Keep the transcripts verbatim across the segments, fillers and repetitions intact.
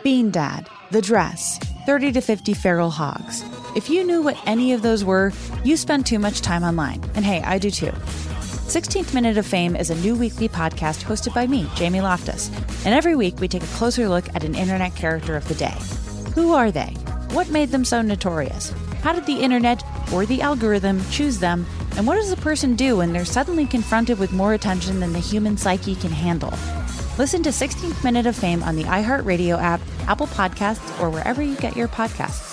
Bean Dad, The Dress, thirty to fifty Feral Hogs. If you knew what any of those were, you spend too much time online. And hey, I do too. sixteenth Minute of Fame is a new weekly podcast hosted by me, Jamie Loftus. And every week we take a closer look at an internet character of the day. Who are they? What made them so notorious? How did the internet or the algorithm choose them? And what does a person do when they're suddenly confronted with more attention than the human psyche can handle? Listen to sixteenth Minute of Fame on the iHeartRadio app, Apple Podcasts, or wherever you get your podcasts.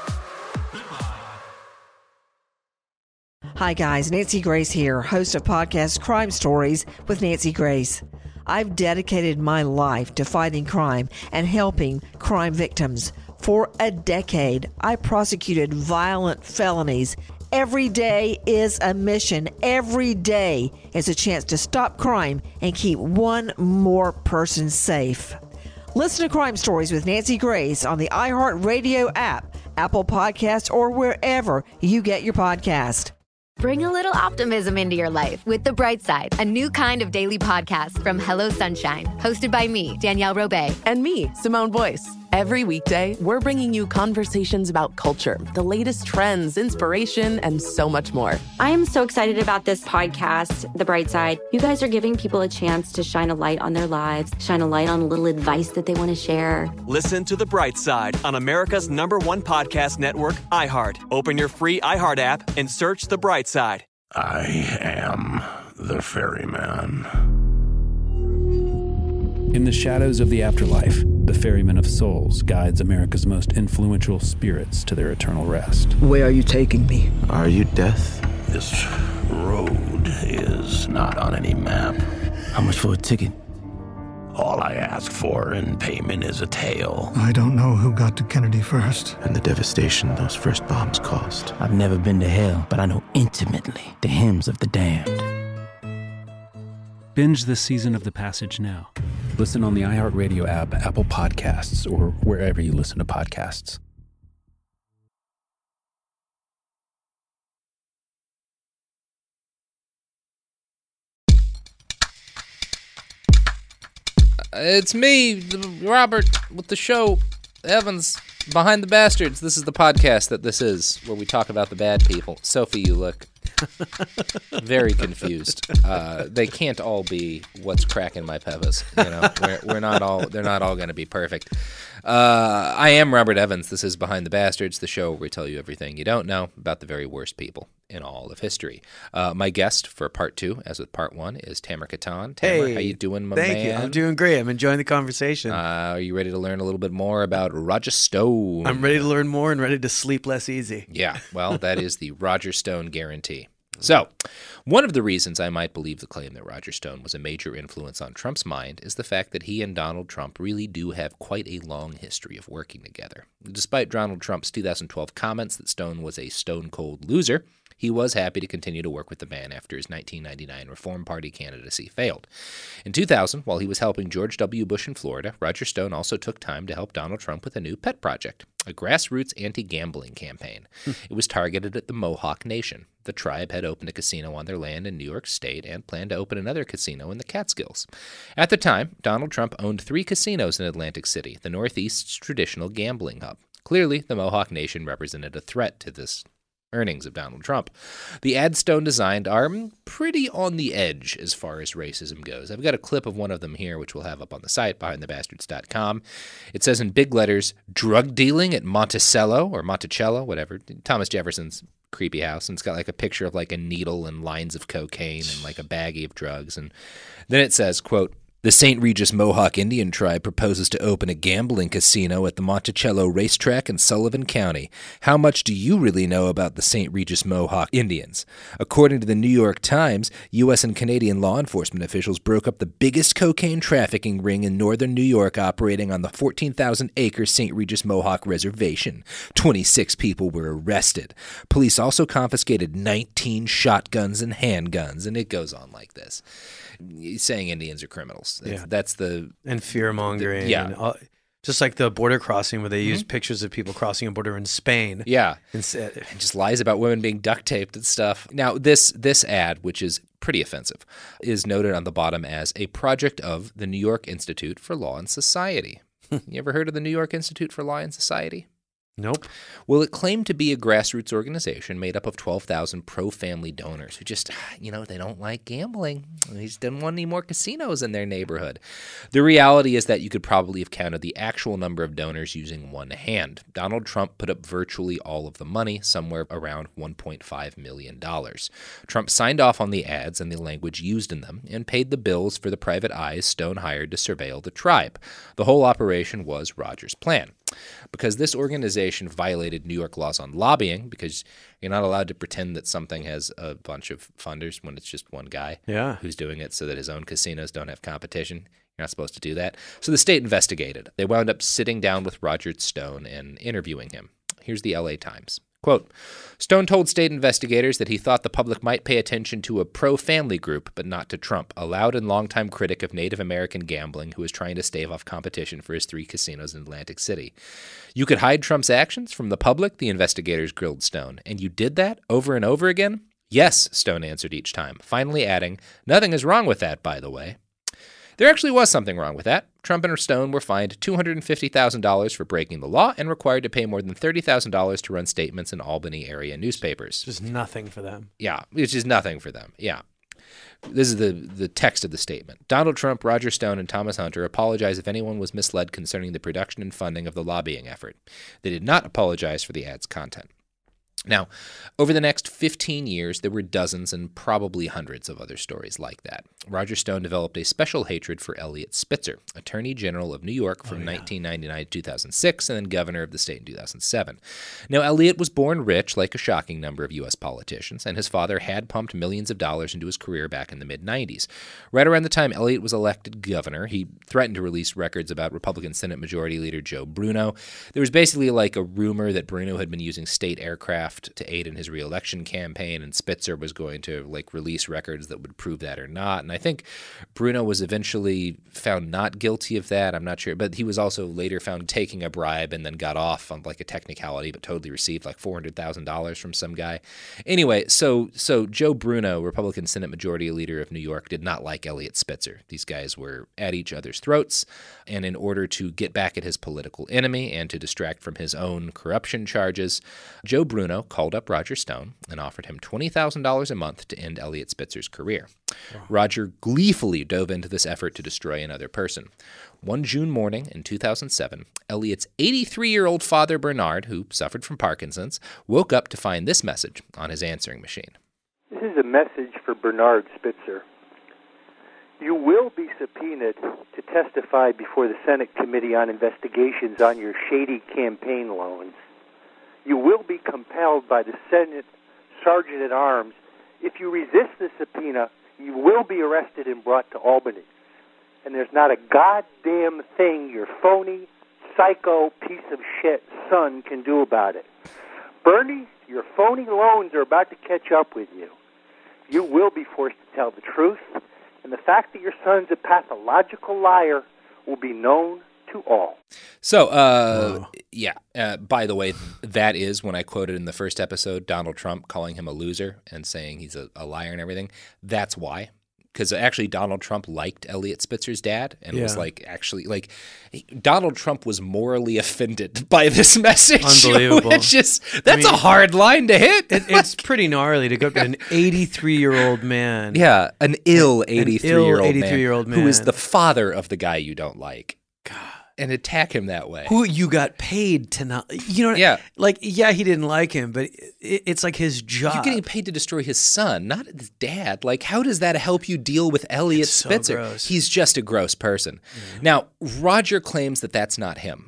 Hi guys, Nancy Grace here, host of podcast Crime Stories with Nancy Grace. I've dedicated my life to fighting crime and helping crime victims. For a decade, I prosecuted violent felonies. Every day is a mission. Every day is a chance to stop crime and keep one more person safe. Listen to Crime Stories with Nancy Grace on the iHeartRadio app, Apple Podcasts, or wherever you get your podcast. Bring a little optimism into your life with The Bright Side, a new kind of daily podcast from Hello Sunshine, hosted by me, Danielle Robay. And me, Simone Boyce. Every weekday, we're bringing you conversations about culture, the latest trends, inspiration, and so much more. I am so excited about this podcast, The Bright Side. You guys are giving people a chance to shine a light on their lives, shine a light on a little advice that they want to share. Listen to The Bright Side on America's number one podcast network, iHeart. Open your free iHeart app and search The Bright Side. I am the ferryman. In the shadows of the afterlife, the Ferryman of Souls guides America's most influential spirits to their eternal rest. Where are you taking me? Are you death? This road is not on any map. How much for a ticket? All I ask for in payment is a tale. I don't know who got to Kennedy first. And the devastation those first bombs caused. I've never been to hell, but I know intimately the hymns of the damned. Binge this season of The Passage now. Listen on the iHeartRadio app, Apple Podcasts, or wherever you listen to podcasts. It's me, Robert, with the show, Evans, Behind the Bastards. This is the podcast that this is, where we talk about the bad people. Sophie, you look very confused. Uh, they can't all be what's cracking my pevas. You know, we're, we're not all. They're not all going to be perfect. Uh, I am Robert Evans. This is Behind the Bastards, the show where we tell you everything you don't know about the very worst people in all of history. Uh, my guest for part two, as with part one, is Tamer Katan. Tamer, hey, how you doing, my thank man? you. I'm doing great. I'm enjoying the conversation. Uh, are you ready to learn a little bit more about Roger Stone? I'm ready to learn more and ready to sleep less easy. Yeah, well, that is the Roger Stone guarantee. So, one of the reasons I might believe the claim that Roger Stone was a major influence on Trump's mind is the fact that he and Donald Trump really do have quite a long history of working together. Despite Donald Trump's two thousand twelve comments that Stone was a stone-cold loser, he was happy to continue to work with the man after his nineteen ninety-nine Reform Party candidacy failed. In two thousand, while he was helping George W. Bush in Florida, Roger Stone also took time to help Donald Trump with a new pet project, a grassroots anti-gambling campaign. It was targeted at the Mohawk Nation. The tribe had opened a casino on their land in New York State and planned to open another casino in the Catskills. At the time, Donald Trump owned three casinos in Atlantic City, the Northeast's traditional gambling hub. Clearly, the Mohawk Nation represented a threat to this earnings of Donald Trump. The ads Stone designed are pretty on the edge as far as racism goes. I've got a clip of one of them here, which we'll have up on the site, behind the bastards dot com. It says in big letters, drug dealing at Monticello, or Monticello, whatever, Thomas Jefferson's creepy house, and it's got like a picture of like a needle and lines of cocaine and like a baggie of drugs. And then it says, quote, the Saint Regis Mohawk Indian tribe proposes to open a gambling casino at the Monticello racetrack in Sullivan County. How much do you really know about the Saint Regis Mohawk Indians? According to the New York Times, U S and Canadian law enforcement officials broke up the biggest cocaine trafficking ring in northern New York operating on the fourteen thousand acre Saint Regis Mohawk Reservation. twenty-six people were arrested. Police also confiscated nineteen shotguns and handguns, and it goes on like this. He's saying Indians are criminals. Yeah. That's the... And fear-mongering. The, yeah. And all, just like the border crossing where they mm-hmm. use pictures of people crossing a border in Spain. Yeah. And, uh, and just lies about women being duct taped and stuff. Now, this this ad, which is pretty offensive, is noted on the bottom as a project of the New York Institute for Law and Society. You ever heard of the New York Institute for Lion Society? Nope. Well, it claimed to be a grassroots organization made up of twelve thousand pro-family donors who just, you know, they don't like gambling. They just didn't want any more casinos in their neighborhood. The reality is that you could probably have counted the actual number of donors using one hand. Donald Trump put up virtually all of the money, somewhere around one point five million dollars. Trump signed off on the ads and the language used in them and paid the bills for the private eyes Stone hired to surveil the tribe. The whole operation was Roger's plan. Because this organization violated New York laws on lobbying, because you're not allowed to pretend that something has a bunch of funders when it's just one guy yeah. who's doing it so that his own casinos don't have competition. You're not supposed to do that. So the state investigated. They wound up sitting down with Roger Stone and interviewing him. Here's the L A Times. Quote, Stone told state investigators that he thought the public might pay attention to a pro-family group, but not to Trump, a loud and longtime critic of Native American gambling who was trying to stave off competition for his three casinos in Atlantic City. You could hide Trump's actions from the public, the investigators grilled Stone. And you did that over and over again? Yes, Stone answered each time, finally adding, nothing is wrong with that, by the way. There actually was something wrong with that. Trump and Stone were fined two hundred fifty thousand dollars for breaking the law and required to pay more than thirty thousand dollars to run statements in Albany area newspapers. Just nothing for them. Yeah, it's just nothing for them. Yeah. This is the, the text of the statement. Donald Trump, Roger Stone, and Thomas Hunter apologize if anyone was misled concerning the production and funding of the lobbying effort. They did not apologize for the ad's content. Now, over the next fifteen years, there were dozens and probably hundreds of other stories like that. Roger Stone developed a special hatred for Eliot Spitzer, Attorney General of New York from oh, yeah. nineteen ninety-nine to two thousand six and then governor of the state in two thousand seven. Now, Eliot was born rich, like a shocking number of U S politicians, and his father had pumped millions of dollars into his career back in the mid nineties. Right around the time Eliot was elected governor, he threatened to release records about Republican Senate Majority Leader Joe Bruno. There was basically like a rumor that Bruno had been using state aircraft to aid in his re-election campaign, and Spitzer was going to like release records that would prove that or not. And I think Bruno was eventually found not guilty of that. I'm not sure, but he was also later found taking a bribe and then got off on like a technicality, but totally received like four hundred thousand dollars from some guy. Anyway, so so Joe Bruno, Republican Senate Majority Leader of New York, did not like Eliot Spitzer. These guys were at each other's throats, and in order to get back at his political enemy and to distract from his own corruption charges, Joe Bruno called up Roger Stone and offered him twenty thousand dollars a month to end Eliot Spitzer's career. Wow. Roger gleefully dove into this effort to destroy another person. One June morning in two thousand seven, Eliot's eighty-three-year-old father, Bernard, who suffered from Parkinson's, woke up to find this message on his answering machine. This is a message for Bernard Spitzer. You will be subpoenaed to testify before the Senate Committee on Investigations on your shady campaign loans. You will be compelled by the Senate Sergeant-at-Arms. If you resist the subpoena, you will be arrested and brought to Albany. And there's not a goddamn thing your phony, psycho, piece of shit son can do about it. Bernie, your phony loans are about to catch up with you. You will be forced to tell the truth, and the fact that your son's a pathological liar will be known to all. So, uh, yeah, uh, by the way, that is when I quoted in the first episode Donald Trump calling him a loser and saying he's a, a liar and everything. That's why. Because actually Donald Trump liked Eliot Spitzer's dad and yeah. was like, actually, like, Donald Trump was morally offended by this message. Unbelievable. It's just, that's I mean, a hard line to hit. It, it's pretty gnarly to go up to an eighty-three-year-old man. Yeah, an ill eighty-three-year-old eighty-three-year-old man, man who is the father of the guy you don't like. God. And attack him that way. Who you got paid to not, you know, yeah. like, yeah, he didn't like him, but it, it's like his job. You're getting paid to destroy his son, not his dad. Like, how does that help you deal with Eliot it's so Spitzer? Gross. He's just a gross person. Mm. Now, Roger claims that that's not him.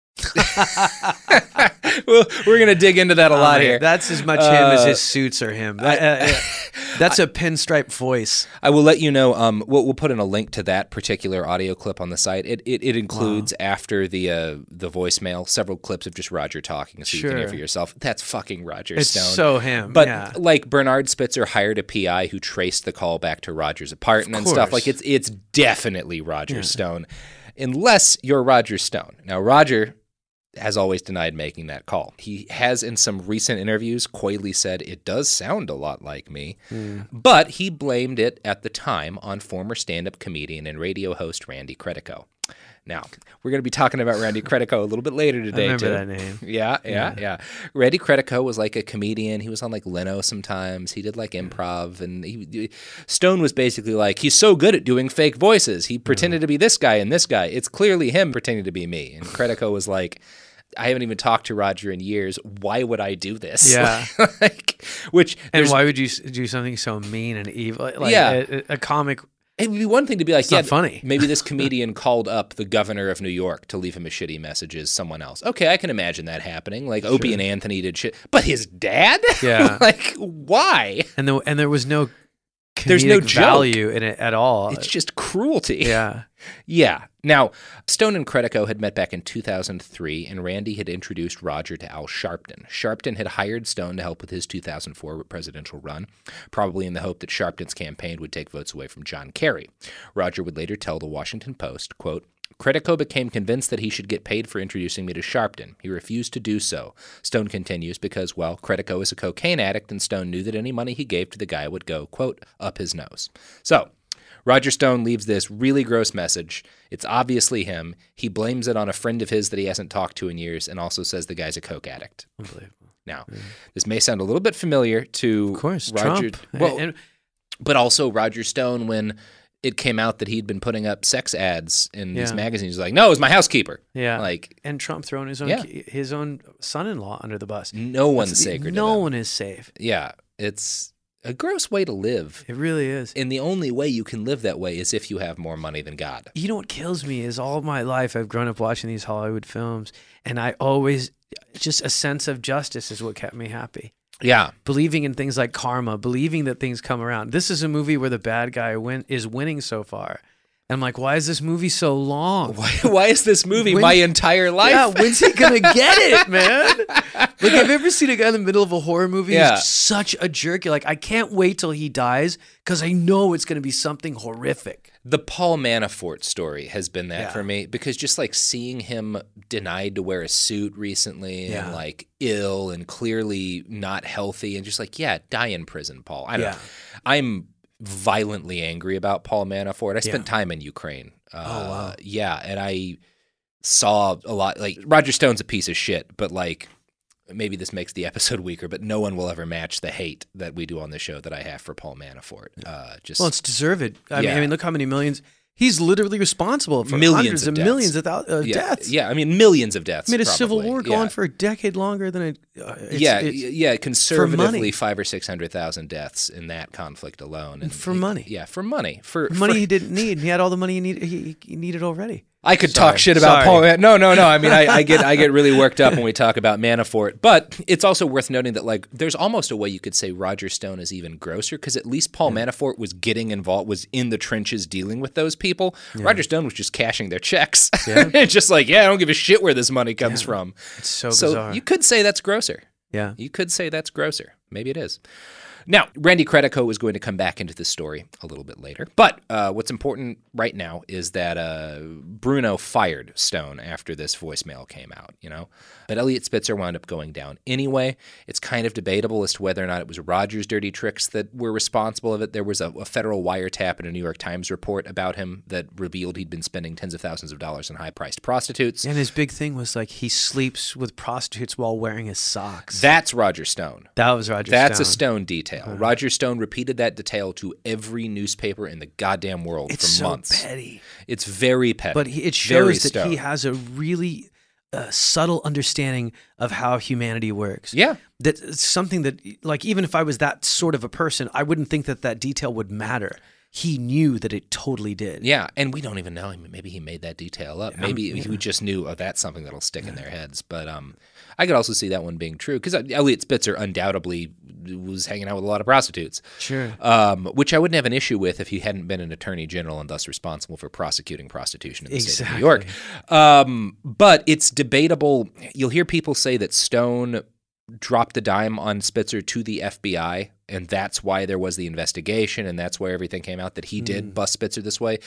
well, we're going to dig into that a oh, lot man, here. That's as much him uh, as his suits are him. That, uh, uh, that's a pinstripe voice. I will let you know. Um, we'll, we'll put in a link to that particular audio clip on the site. It it, it includes wow. after the uh, the voicemail several clips of just Roger talking, so sure. you can hear for yourself. That's fucking Roger it's Stone. It's so him. But yeah. like Bernard Spitzer hired a P I who traced the call back to Roger's apartment and stuff. Like it's it's definitely Roger yeah. Stone, unless you're Roger Stone. Now Roger has always denied making that call. He has in some recent interviews coyly said, it does sound a lot like me, mm. but he blamed it at the time on former stand-up comedian and radio host Randy Credico. Now, we're going to be talking about Randy Credico a little bit later today, I remember too. that name. Yeah, yeah, yeah, yeah. Randy Credico was like a comedian. He was on like Leno sometimes. He did like improv. And he, Stone was basically like, he's so good at doing fake voices. He pretended to be this guy and this guy. It's clearly him pretending to be me. And Credico was like, I haven't even talked to Roger in years. Why would I do this? Yeah. like, which and why would you do something so mean and evil? Like yeah. a, a comic... It would be one thing to be like, it's yeah, not funny. maybe this comedian called up the governor of New York to leave him a shitty message as someone else. Okay, I can imagine that happening. Like, Opie Sure. and Anthony did shit. But his dad? Yeah. like, why? And, the, and there was no There's no value joke. in it at all. It's just cruelty. Yeah. Yeah. Now, Stone and Credico had met back in two thousand three, and Randy had introduced Roger to Al Sharpton. Sharpton had hired Stone to help with his two thousand four presidential run, probably in the hope that Sharpton's campaign would take votes away from John Kerry. Roger would later tell the Washington Post, quote, Credico became convinced that he should get paid for introducing me to Sharpton. He refused to do so. Stone continues because, well, Credico is a cocaine addict, and Stone knew that any money he gave to the guy would go, quote, up his nose. So, Roger Stone leaves this really gross message. It's obviously him. He blames it on a friend of his that he hasn't talked to in years and also says the guy's a coke addict. Unbelievable. Now, yeah. this may sound a little bit familiar to of course, Roger. Trump. Well, and, but also Roger Stone when it came out that he'd been putting up sex ads in yeah. these magazines. He's like, no, it was my housekeeper. Yeah. Like, and Trump throwing his own yeah. his own son-in-law under the bus. No one's That's sacred. The, no to them. one is safe. Yeah. It's a gross way to live. It really is. And the only way you can live that way is if you have more money than God. You know what kills me is all my life I've grown up watching these Hollywood films, and I always, just a sense of justice is what kept me happy. Yeah. Believing in things like karma, believing that things come around. This is a movie where the bad guy win, is winning so far. And I'm like, why is this movie so long? Why, why is this movie when, my entire life? Yeah, when's he going to get it, man? Like, have you ever seen a guy in the middle of a horror movie yeah. who's such a jerk? You're like, I can't wait till he dies because I know it's going to be something horrific. The Paul Manafort story has been that yeah. for me because just like seeing him denied to wear a suit recently yeah. and like ill and clearly not healthy and just like, yeah, die in prison, Paul. I don't yeah. know. I'm violently angry about Paul Manafort. I spent yeah. time in Ukraine. Uh, oh, wow. Yeah, and I saw a lot. Like, Roger Stone's a piece of shit, but like, maybe this makes the episode weaker, but no one will ever match the hate that we do on the show that I have for Paul Manafort. Uh, just Well, it's deserved. I, yeah. mean, I mean, look how many millions. He's literally responsible for millions hundreds of, of deaths. millions of th- uh, yeah. deaths. Yeah, I mean, millions of deaths. Made a probably. civil war go yeah. on for a decade longer than it. Uh, it's, yeah, it's yeah, conservatively money. five or six hundred thousand deaths in that conflict alone, and for it, money. Yeah, for money, for money for, he didn't need. He had all the money he needed. He, he needed already. I could Sorry. talk shit about Sorry. Paul. Man- no, no, no. I mean, I, I get I get really worked up when we talk about Manafort, but it's also worth noting that like there's almost a way you could say Roger Stone is even grosser because at least Paul yeah. Manafort was getting involved, was in the trenches dealing with those people. Yeah. Roger Stone was just cashing their checks. Yeah. It's just like, yeah, I don't give a shit where this money comes yeah. from. It's so, so bizarre. You could say that's grosser. Yeah. You could say that's grosser. Maybe it is. Now, Randy Credico is going to come back into this story a little bit later. But uh, what's important right now is that uh, Bruno fired Stone after this voicemail came out, you know? But Elliot Spitzer wound up going down anyway. It's kind of debatable as to whether or not it was Roger's dirty tricks that were responsible of it. There was a, a federal wiretap in a New York Times report about him that revealed he'd been spending tens of thousands of dollars on high-priced prostitutes. And his big thing was like he sleeps with prostitutes while wearing his socks. That's Roger Stone. That was Roger That's Stone. a Stone detail. Uh-huh. Roger Stone repeated that detail to every newspaper in the goddamn world it's for so months. Petty. It's very petty. But he, it very shows that Stone. he has a really uh, subtle understanding of how humanity works. Yeah. That's something that, like, even if I was that sort of a person, I wouldn't think that that detail would matter. He knew that it totally did. Yeah, and we don't even know. Maybe he made that detail up. Maybe yeah. he just knew, oh, that's something that'll stick yeah. in their heads. But um, I could also see that one being true because Elliot Spitzer undoubtedly was hanging out with a lot of prostitutes. Sure. Um, which I wouldn't have an issue with if he hadn't been an attorney general and thus responsible for prosecuting prostitution in the exactly. state of New York. Um, but it's debatable. You'll hear people say that Stone dropped the dime on Spitzer to the F B I, and that's why there was the investigation, and that's why everything came out that he mm. did bust Spitzer this way.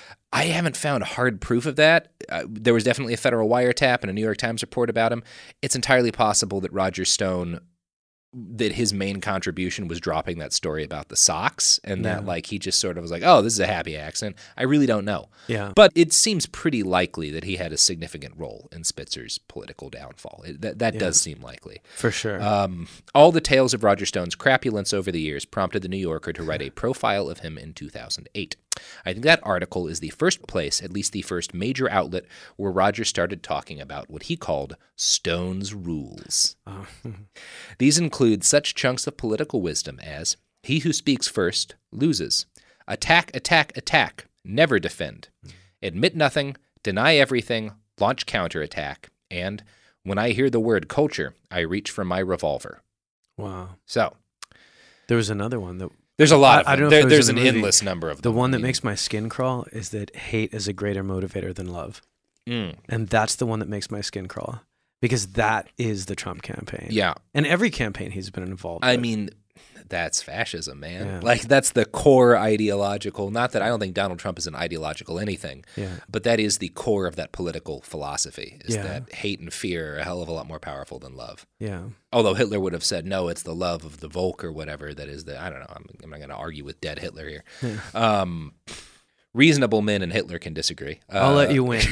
I haven't found hard proof of that. Uh, there was definitely a federal wiretap and a New York Times report about him. It's entirely possible that Roger Stone that his main contribution was dropping that story about the socks, and Yeah. that like he just sort of was like, oh, this is a happy accident. I really don't know. Yeah. But it seems pretty likely that he had a significant role in Spitzer's political downfall. It, that that Yeah. does seem likely. For sure. Um, all the tales of Roger Stone's crapulence over the years prompted The New Yorker to write a profile of him in two thousand eight. I think that article is the first place, at least the first major outlet, where Roger started talking about what he called Stone's rules. Oh. These include such chunks of political wisdom as, he who speaks first loses, attack, attack, attack, never defend, admit nothing, deny everything, launch counterattack, and when I hear the word culture, I reach for my revolver. Wow. So, there was another one that there's a lot of I, I them. don't know There- if it was there's in an the movie. endless number of The them. one that I mean- makes my skin crawl is that hate is a greater motivator than love. Mm. And that's the one that makes my skin crawl because that is the Trump campaign. Yeah. And every campaign he's been involved I with. mean, that's fascism, man. Yeah. Like, that's the core ideological, not that I don't think Donald Trump is an ideological anything, Yeah. but that is the core of that political philosophy, is Yeah. that hate and fear are a hell of a lot more powerful than love. Yeah. Although Hitler would have said, no, it's the love of the Volk or whatever that is the, I don't know, I'm, I'm not going to argue with dead Hitler here. Yeah. Um, reasonable men and Hitler can disagree. I'll Uh, let you win.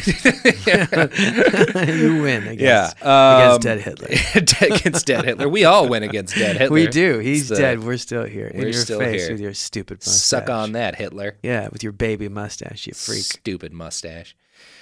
You win against, yeah, against um, dead Hitler. against dead Hitler. We all win against dead Hitler. We do. He's It's the- dead. We're still here. In we're your still face here. with your stupid mustache. Suck on that, Hitler. Yeah, with your baby mustache, you freak. Stupid mustache.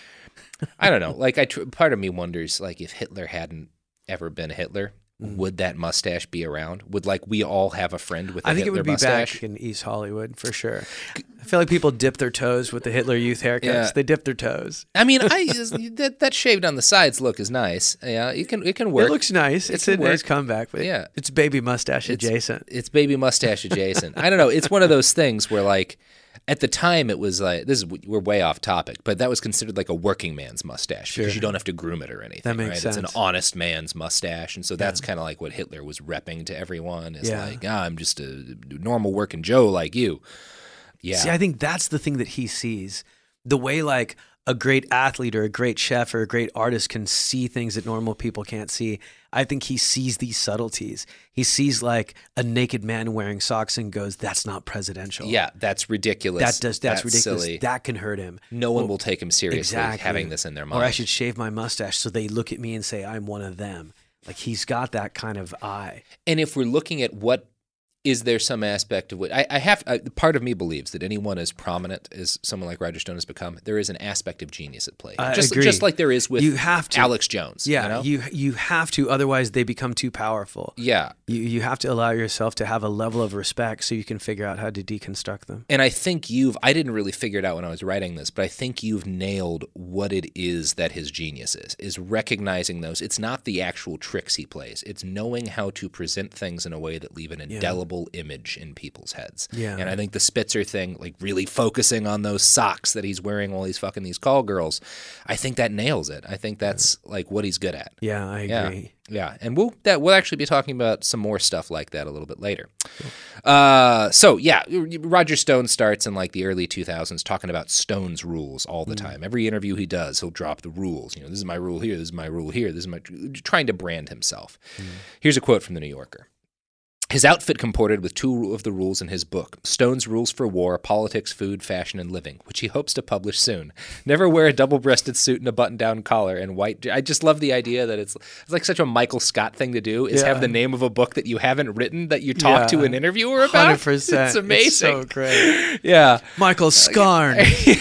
I don't know. Like, I tr- part of me wonders, like, if Hitler hadn't ever been Hitler, Mm. would that mustache be around? Would, like, we all have a friend with a I think Hitler it would be mustache? back in East Hollywood for sure. I feel like people dip their toes with the Hitler Youth haircuts. Yeah. They dip their toes. I mean, I that, that shaved on the sides look is nice. Yeah, it can it can work. It looks nice. It It's a can work. nice comeback, but Yeah. it's baby mustache It's- adjacent. It's baby mustache adjacent. I don't know. It's one of those things where, like, at the time it was like, this is, we're way off topic, but that was considered like a working man's mustache because Sure. you don't have to groom it or anything. That makes right? sense. It's an honest man's mustache, and so that's kind of like what Hitler was repping to everyone. Is Yeah. like, ah, I'm just a normal working Joe like you. Yeah. See, I think that's the thing that he sees. The way like a great athlete or a great chef or a great artist can see things that normal people can't see. I think he sees these subtleties. He sees like a naked man wearing socks and goes, that's not presidential. Yeah, that's ridiculous. That does that's, ridiculous. Silly. That can hurt him. No one Well, will take him seriously exactly. having this in their mind. Or I should shave my mustache so they look at me and say I'm one of them. Like he's got that kind of eye. And if we're looking at what, is there some aspect of what, I, I have, I, part of me believes that anyone as prominent as someone like Roger Stone has become, there is an aspect of genius at play. I just, agree. just like there is with You have to. Alex Jones. Yeah, you know? you you have to, otherwise they become too powerful. Yeah. You you have to allow yourself to have a level of respect so you can figure out how to deconstruct them. And I think you've, I didn't really figure it out when I was writing this, but I think you've nailed what it is that his genius is, is recognizing those. It's not the actual tricks he plays. It's knowing how to present things in a way that leave an indelible yeah. image in people's heads. Yeah. And I think the Spitzer thing, like really focusing on those socks that he's wearing while he's fucking these call girls, I think that nails it. I think that's like what he's good at. Yeah, I agree. Yeah, yeah. And we'll that we'll actually be talking about some more stuff like that a little bit later. Cool. Uh, so yeah, Roger Stone starts in like the early two thousands talking about Stone's rules all the mm. time. Every interview he does, he'll drop the rules. You know, this is my rule here. This is my rule here. This is my trying to brand himself. Mm. Here's a quote from the New Yorker. His outfit comported with two of the rules in his book, Stone's Rules for War, Politics, Food, Fashion, and Living, which he hopes to publish soon. Never wear a double-breasted suit and a button-down collar and white. I just love the idea that it's, it's like such a Michael Scott thing to do, is yeah. have the name of a book that you haven't written that you talk yeah. to an interviewer about. one hundred percent. It's amazing. It's so great. Yeah. Michael Scarn.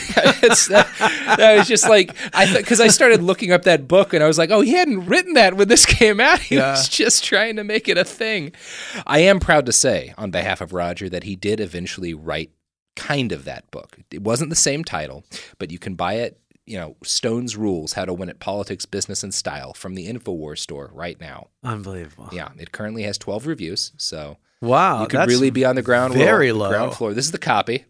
it's, that, that was just like, I because I started looking up that book and I was like, oh, he hadn't written that when this came out. He yeah. was just trying to make it a thing. I am proud to say, on behalf of Roger, that he did eventually write kind of that book. It wasn't the same title, but you can buy it, you know, Stone's Rules, How to Win at Politics, Business, and Style from the InfoWars store right now. Unbelievable. Yeah, it currently has twelve reviews, so wow, you could really be on the ground, very roll, low. ground floor. This is the copy.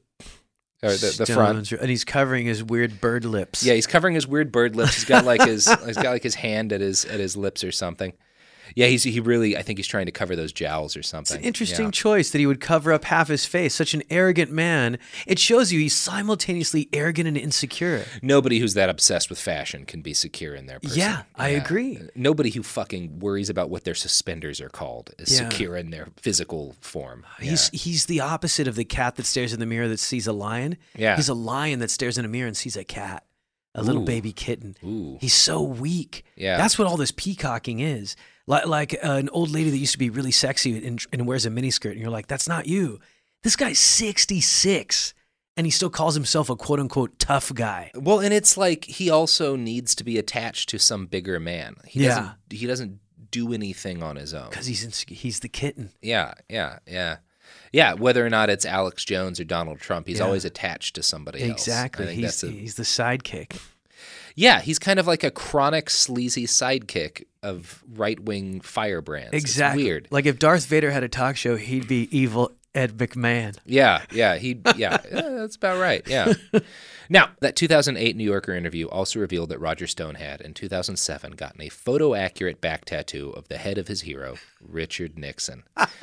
Or the, the front, and he's covering his weird bird lips. Yeah, he's covering his weird bird lips. He's got like his he's got like his hand at his at his lips or something. Yeah, he's he really, I think he's trying to cover those jowls or something. It's an interesting yeah. choice that he would cover up half his face. Such an arrogant man. It shows you he's simultaneously arrogant and insecure. Nobody who's that obsessed with fashion can be secure in their person. Yeah, I yeah. agree. Nobody who fucking worries about what their suspenders are called is yeah. secure in their physical form. He's yeah. he's the opposite of the cat that stares in the mirror that sees a lion. Yeah. He's a lion that stares in a mirror and sees a cat. A little Ooh. baby kitten. Ooh. He's so weak. Yeah. That's what all this peacocking is. Like, like uh, an old lady that used to be really sexy and, and wears a miniskirt, and you're like, that's not you. This guy's sixty-six, and he still calls himself a quote-unquote tough guy. Well, and it's like he also needs to be attached to some bigger man. He yeah. doesn't, he doesn't do anything on his own. Because he's, in, he's the kitten. Yeah, yeah, yeah. Yeah, whether or not it's Alex Jones or Donald Trump, he's yeah. always attached to somebody exactly. else. Exactly. He's, he's the sidekick. Yeah, he's kind of like a chronic sleazy sidekick of right-wing firebrands. Exactly. It's weird. Like if Darth Vader had a talk show, he'd be evil Ed McMahon. Yeah, yeah, he, yeah, yeah, that's about right. Yeah. Now, that two thousand eight New Yorker interview also revealed that Roger Stone had, in two thousand seven, gotten a photo-accurate back tattoo of the head of his hero, Richard Nixon.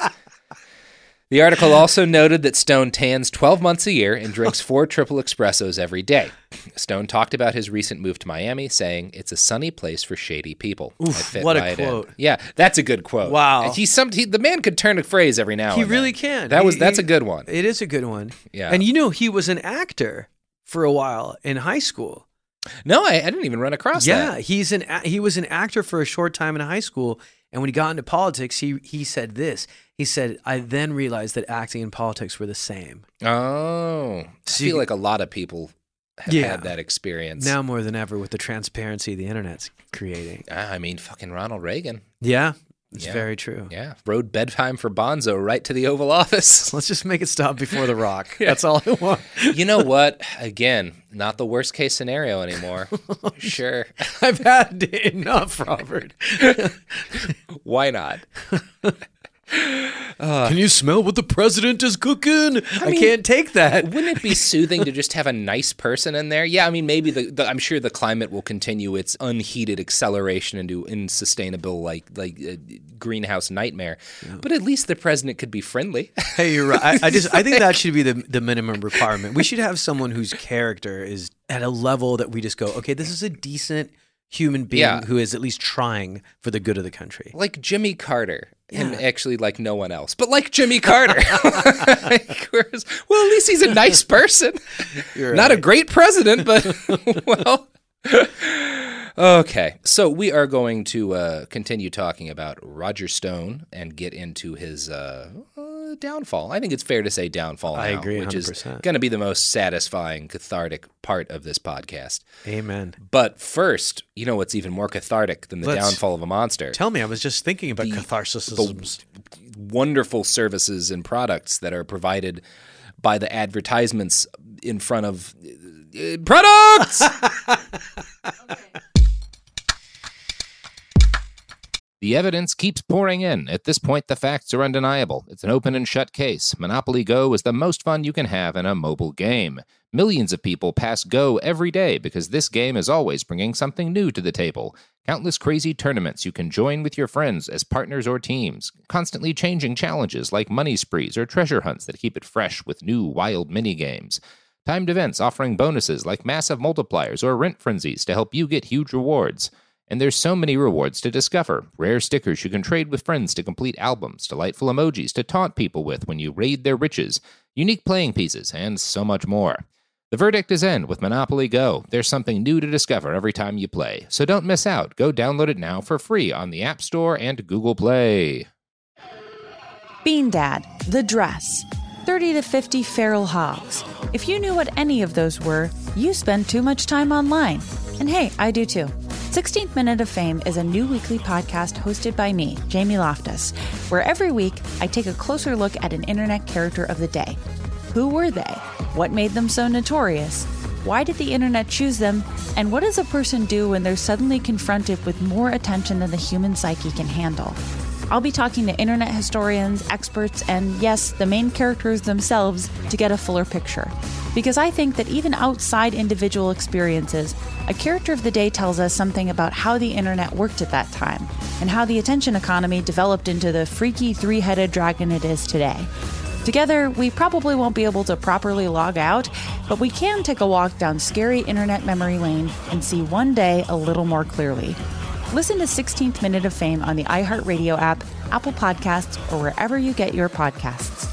The article also noted that Stone tans twelve months a year and drinks four triple espressos every day. Stone talked about his recent move to Miami, saying, "It's a sunny place for shady people." Oof, what right a quote. In. Yeah, that's a good quote. Wow. He, some, he, the man could turn a phrase every now he and really then. can. That he, was That's he, a good one. It is a good one. Yeah. And you know, he was an actor for a while in high school. No, I, I didn't even run across yeah, that. Yeah, he's an he was an actor for a short time in high school, and when he got into politics, he he said this. He said, "I then realized that acting and politics were the same." Oh, I feel like a lot of people have yeah. had that experience now more than ever with the transparency the internet's creating. I mean, fucking Ronald Reagan. Yeah. It's yeah. very true. Yeah. Rode bedtime for Bonzo right to the Oval Office. Let's just make it stop before The Rock. yeah. That's all I want. You know what? Again, not the worst case scenario anymore. Sure. I've had enough, Robert. Why not? Uh, Can you smell what the president is cooking? I, mean, I can't take that. Wouldn't it be soothing to just have a nice person in there? Yeah, I mean, maybe the, the I'm sure the climate will continue its unheated acceleration into unsustainable, like like uh, greenhouse nightmare. Yeah. But at least the president could be friendly. Hey, you're right. I, I just I think that should be the the minimum requirement. We should have someone whose character is at a level that we just go, okay, this is a decent human being yeah. who is at least trying for the good of the country. Like Jimmy Carter. Yeah. And actually like no one else, but like Jimmy Carter. Like, whereas, well, at least he's a nice person. You're Not right. a great president, but well. Okay, so we are going to uh, continue talking about Roger Stone and get into his uh, uh, downfall. I think it's fair to say downfall now, I agree, which one hundred percent. Is going to be the most satisfying, cathartic part of this podcast. Amen. But first, you know what's even more cathartic than the Let's, downfall of a monster? Tell me, I was just thinking about catharsis. The wonderful services and products that are provided by the advertisements in front of uh, products! Okay. The evidence keeps pouring in. At this point, the facts are undeniable. It's an open and shut case. Monopoly Go is the most fun you can have in a mobile game. Millions of people pass Go every day because this game is always bringing something new to the table. Countless crazy tournaments you can join with your friends as partners or teams. Constantly changing challenges like money sprees or treasure hunts that keep it fresh with new wild mini-games. Timed events offering bonuses like massive multipliers or rent frenzies to help you get huge rewards. And there's so many rewards to discover. Rare stickers you can trade with friends to complete albums, delightful emojis to taunt people with when you raid their riches, unique playing pieces, and so much more. The verdict is in with Monopoly Go. There's something new to discover every time you play. So don't miss out. Go download it now for free on the App Store and Google Play. Bean Dad, The Dress, thirty to fifty feral hogs. If you knew what any of those were, you spend too much time online. And hey, I do too. sixteenth Minute of Fame is a new weekly podcast hosted by me, Jamie Loftus, where every week I take a closer look at an internet character of the day. Who were they? What made them so notorious? Why did the internet choose them? And what does a person do when they're suddenly confronted with more attention than the human psyche can handle? I'll be talking to internet historians, experts, and yes, the main characters themselves to get a fuller picture. Because I think that even outside individual experiences, a character of the day tells us something about how the internet worked at that time and how the attention economy developed into the freaky three-headed dragon it is today. Together, we probably won't be able to properly log out, but we can take a walk down scary internet memory lane and see one day a little more clearly. Listen to sixteenth Minute of Fame on the iHeartRadio app, Apple Podcasts, or wherever you get your podcasts.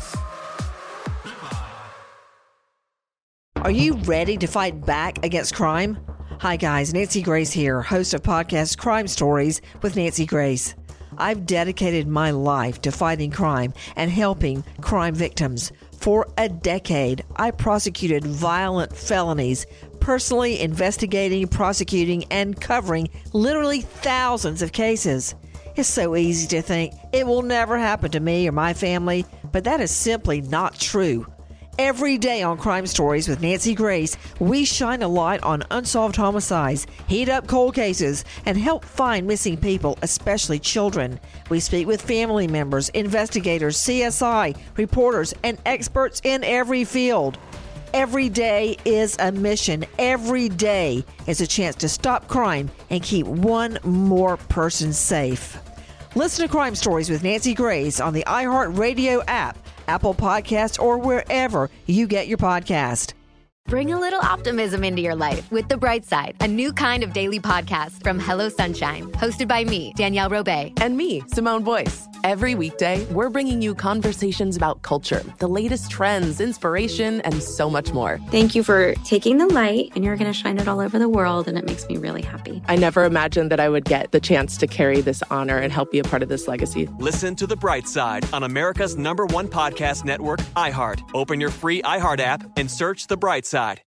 Are you ready to fight back against crime? Hi guys, Nancy Grace here, host of podcast Crime Stories with Nancy Grace. I've dedicated my life to fighting crime and helping crime victims. For a decade, I prosecuted violent felonies, personally investigating, prosecuting, and covering literally thousands of cases. It's so easy to think it will never happen to me or my family, but that is simply not true. Every day on Crime Stories with Nancy Grace, we shine a light on unsolved homicides, heat up cold cases, and help find missing people, especially children. We speak with family members, investigators, C S I, reporters, and experts in every field. Every day is a mission. Every day is a chance to stop crime and keep one more person safe. Listen to Crime Stories with Nancy Grace on the iHeartRadio app, Apple Podcasts, or wherever you get your podcast. Bring a little optimism into your life with The Bright Side, a new kind of daily podcast from Hello Sunshine, hosted by me, Danielle Robay. And me, Simone Boyce. Every weekday, we're bringing you conversations about culture, the latest trends, inspiration, and so much more. Thank you for taking the light, and you're going to shine it all over the world, and it makes me really happy. I never imagined that I would get the chance to carry this honor and help be a part of this legacy. Listen to The Bright Side on America's number one podcast network, iHeart. Open your free iHeart app and search The Bright Side.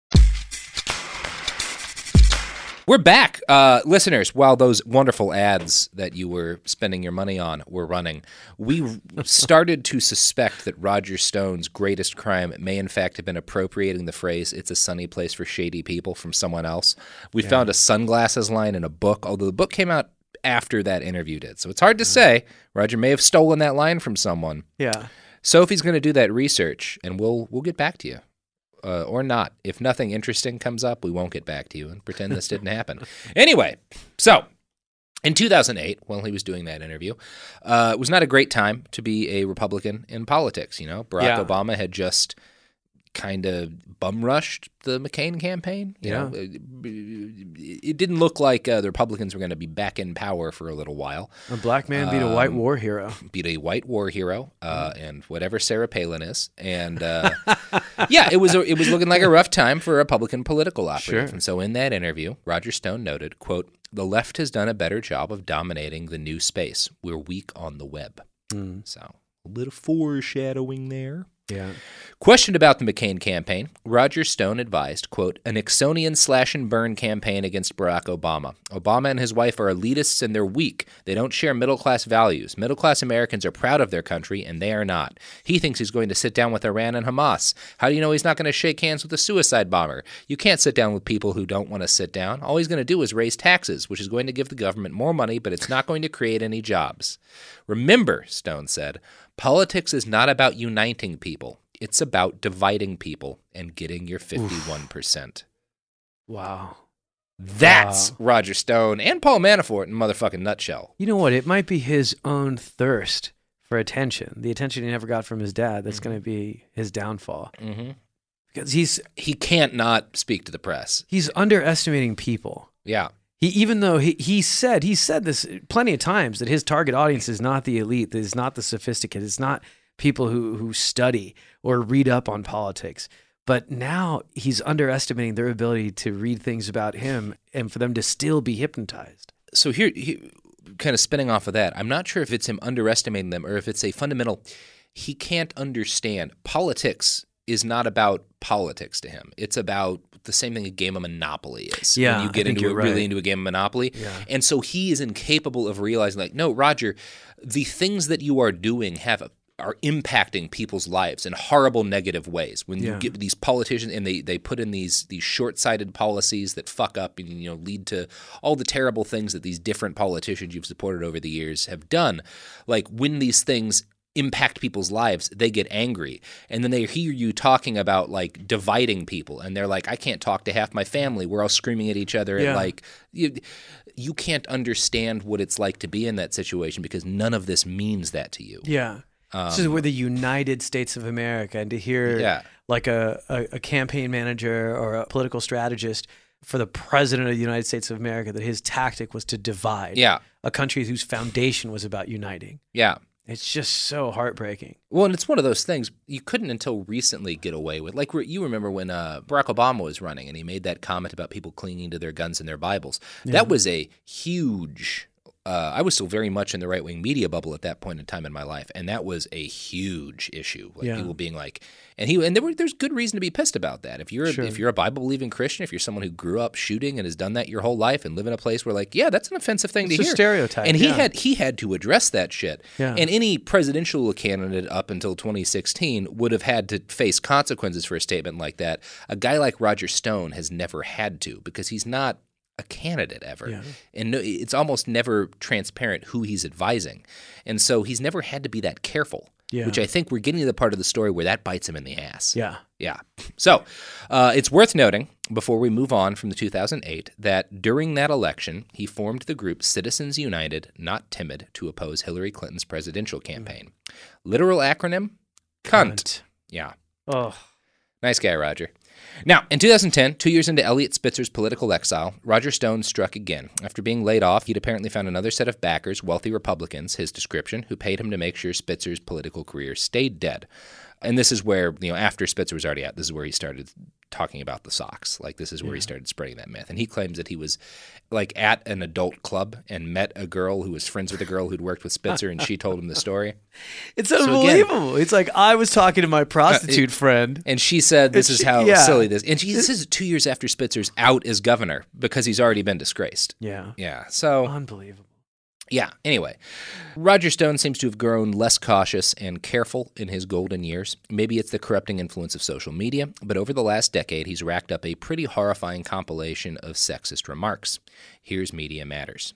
We're back. Uh, listeners, while those wonderful ads that you were spending your money on were running, we started to suspect that Roger Stone's greatest crime may in fact have been appropriating the phrase, "It's a sunny place for shady people," from someone else. We yeah. found a sunglasses line in a book, although the book came out after that interview did. So it's hard to say. Roger may have stolen that line from someone. Yeah. Sophie's going to do that research, and we'll we'll get back to you. Uh, or not. If nothing interesting comes up, we won't get back to you and pretend this didn't happen. Anyway, so in two thousand eight, while he was doing that interview, uh, it was not a great time to be a Republican in politics. You know, Barack yeah. Obama had just kind of bum rushed the McCain campaign. You yeah. know, it, it didn't look like uh, the Republicans were going to be back in power for a little while. A black man beat um, a white war hero. Beat a white war hero, uh, mm. and whatever Sarah Palin is, and uh, yeah, it was a, it was looking like a rough time for Republican political operative. Sure. And so, in that interview, Roger Stone noted, "quote The left has done a better job of dominating the new space. We're weak on the web." Mm. So, a little foreshadowing there. Yeah. Questioned about the McCain campaign, Roger Stone advised, quote, "a Nixonian slash-and-burn campaign against Barack Obama. Obama and his wife are elitists and they're weak. They don't share middle-class values. Middle-class Americans are proud of their country, and they are not. He thinks he's going to sit down with Iran and Hamas. How do you know he's not going to shake hands with a suicide bomber? You can't sit down with people who don't want to sit down. All he's going to do is raise taxes, which is going to give the government more money, but it's not going to create any jobs. Remember," Stone said, "politics is not about uniting people. It's about dividing people and getting your fifty-one percent. Oof. Wow. That's wow. Roger Stone and Paul Manafort in a motherfucking nutshell. You know what? It might be his own thirst for attention, the attention he never got from his dad, that's mm-hmm. going to be his downfall. Mm-hmm. Because he's... He can't not speak to the press. He's underestimating people. Yeah. He, even though he, he said he said this plenty of times, that his target audience is not the elite, that is not the sophisticated, it's not people who, who study or read up on politics. But now he's underestimating their ability to read things about him and for them to still be hypnotized. So here, here, kind of spinning off of that, I'm not sure if it's him underestimating them or if it's a fundamental, he can't understand. Politics is not about politics to him. It's about the same thing a game of Monopoly is. Yeah, when you get I think into you're it, really right. into a game of Monopoly. Yeah. And so he is incapable of realizing, like, no, Roger, the things that you are doing have a, are impacting people's lives in horrible negative ways. When Yeah. you get these politicians and they, they put in these these short-sighted policies that fuck up and, you know, lead to all the terrible things that these different politicians you've supported over the years have done. Like, when these things impact people's lives, they get angry. And then they hear you talking about like dividing people, and they're like, I can't talk to half my family. We're all screaming at each other. Yeah. And like, you, you can't understand what it's like to be in that situation because none of this means that to you. Yeah. Um, this is where the United States of America, and to hear yeah. like a, a, a campaign manager or a political strategist for the president of the United States of America, that his tactic was to divide yeah. a country whose foundation was about uniting. Yeah. It's just so heartbreaking. Well, and it's one of those things you couldn't until recently get away with. Like you remember when uh, Barack Obama was running and he made that comment about people clinging to their guns and their Bibles. Yeah. That was a huge uh, – I was still very much in the right-wing media bubble at that point in time in my life, and that was a huge issue. Like yeah. people being like – and he and there were, there's good reason to be pissed about that. If you're, sure. if you're a Bible-believing Christian, if you're someone who grew up shooting and has done that your whole life and live in a place where like, yeah, that's an offensive thing it's to a hear. stereotype. And he yeah. had he had to address that shit. Yeah. And any presidential candidate up until twenty sixteen would have had to face consequences for a statement like that. A guy like Roger Stone has never had to because he's not a candidate ever. Yeah. And no, it's almost never transparent who he's advising. And so he's never had to be that careful, yeah. which I think we're getting to the part of the story where that bites him in the ass. Yeah. Yeah. So uh, it's worth noting, before we move on from the two thousand eight, that during that election, he formed the group Citizens United, Not Timid, to oppose Hillary Clinton's presidential campaign. Literal acronym? Cunt. Cunt. Yeah. Oh. Nice guy, Roger. Now, in two thousand ten, two years into Eliot Spitzer's political exile, Roger Stone struck again. After being laid off, he'd apparently found another set of backers, wealthy Republicans, his description, who paid him to make sure Spitzer's political career stayed dead. And this is where, you know, after Spitzer was already out, this is where he started talking about the socks. Like, this is where yeah. he started spreading that myth. And he claims that he was, like, at an adult club and met a girl who was friends with a girl who'd worked with Spitzer, and she told him the story. It's So unbelievable. again, it's like, I was talking to my prostitute uh, it, friend. And she said, this and is she, how yeah. silly this is. And she, this is two years after Spitzer's out as governor because he's already been disgraced. Yeah. Yeah. So unbelievable. Yeah, anyway, Roger Stone seems to have grown less cautious and careful in his golden years. Maybe it's the corrupting influence of social media, but over the last decade, he's racked up a pretty horrifying compilation of sexist remarks. Here's Media Matters.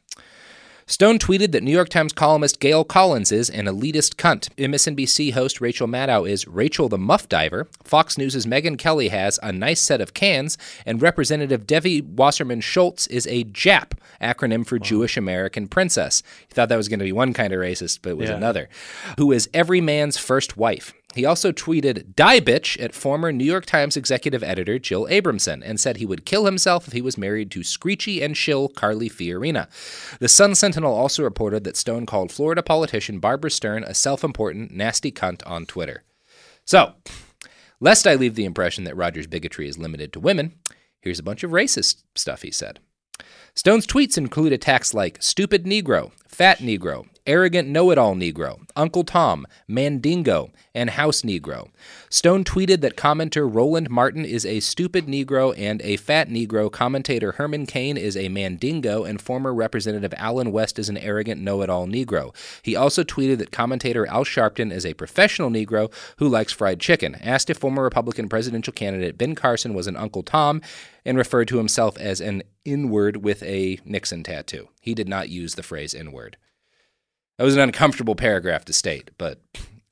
Stone tweeted that New York Times columnist Gail Collins is an elitist cunt. M S N B C host Rachel Maddow is Rachel the Muff Diver. Fox News' Megyn Kelly has a nice set of cans. And Representative Debbie Wasserman Schultz is a JAP, acronym for wow. Jewish American Princess. You thought that was going to be one kind of racist, but it was yeah. another. Who is every man's first wife. He also tweeted, "Die bitch," at former New York Times executive editor Jill Abramson and said he would kill himself if he was married to screechy and shill Carly Fiorina. The Sun Sentinel also reported that Stone called Florida politician Barbara Stern a self-important, nasty cunt on Twitter. So, lest I leave the impression that Roger's bigotry is limited to women, here's a bunch of racist stuff he said. Stone's tweets include attacks like stupid Negro, fat Negro, arrogant know-it-all Negro, Uncle Tom, Mandingo, and House Negro. Stone tweeted that commenter Roland Martin is a stupid Negro and a fat Negro, commentator Herman Cain is a Mandingo, and former Representative Alan West is an arrogant know-it-all Negro. He also tweeted that commentator Al Sharpton is a professional Negro who likes fried chicken, asked if former Republican presidential candidate Ben Carson was an Uncle Tom, and referred to himself as an N-word with a Nixon tattoo. He did not use the phrase N-word. That was an uncomfortable paragraph to state, but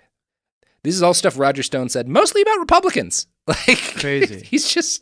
this is all stuff Roger Stone said, mostly about Republicans. Like, crazy. He's just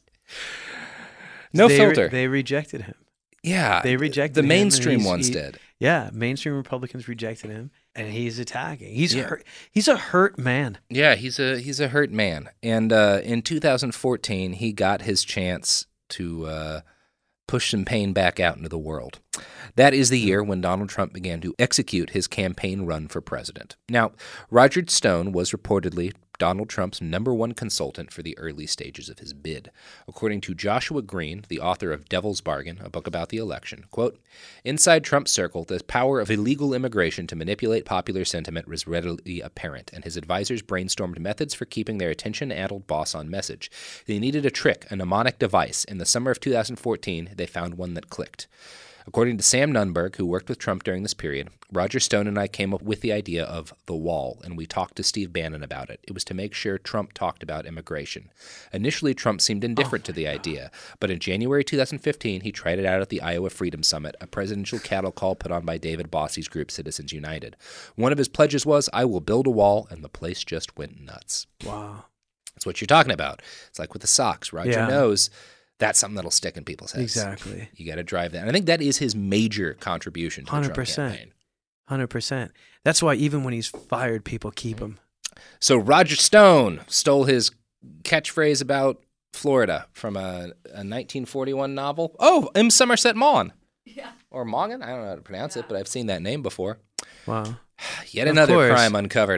no they filter. Re- they rejected him. Yeah, they rejected the him. mainstream ones he, did. Yeah, mainstream Republicans rejected him, and he's attacking. He's yeah. hurt. He's a hurt man. Yeah, he's a he's a hurt man. And uh, in two thousand fourteen, he got his chance to uh, push some pain back out into the world. That is the year when Donald Trump began to execute his campaign run for president. Now, Roger Stone was reportedly Donald Trump's number one consultant for the early stages of his bid. According to Joshua Green, the author of Devil's Bargain, a book about the election, quote, "Inside Trump's circle, the power of illegal immigration to manipulate popular sentiment was readily apparent, and his advisors brainstormed methods for keeping their attention-addled boss on message. They needed a trick, a mnemonic device. In the summer of two thousand fourteen, they found one that clicked." According to Sam Nunberg, who worked with Trump during this period, Roger Stone and I came up with the idea of the wall, and we talked to Steve Bannon about it. It was to make sure Trump talked about immigration. Initially, Trump seemed indifferent oh to the God. idea, but in January two thousand fifteen, he tried it out at the Iowa Freedom Summit, a presidential cattle call put on by David Bossie's group Citizens United. One of his pledges was, I will build a wall, and the place just went nuts. Wow. That's what you're talking about. It's like with the socks. Roger yeah. knows that's something that'll stick in people's heads. Exactly. You got to drive that. And I think that is his major contribution to one hundred the percent. Trump campaign. one hundred percent. That's why even when he's fired, people keep him. So Roger Stone stole his catchphrase about Florida from a, a nineteen forty-one novel. Oh, M. Somerset Maugham. Yeah. Or Maugham? I don't know how to pronounce yeah. it, but I've seen that name before. Wow. Yet another crime uncovered.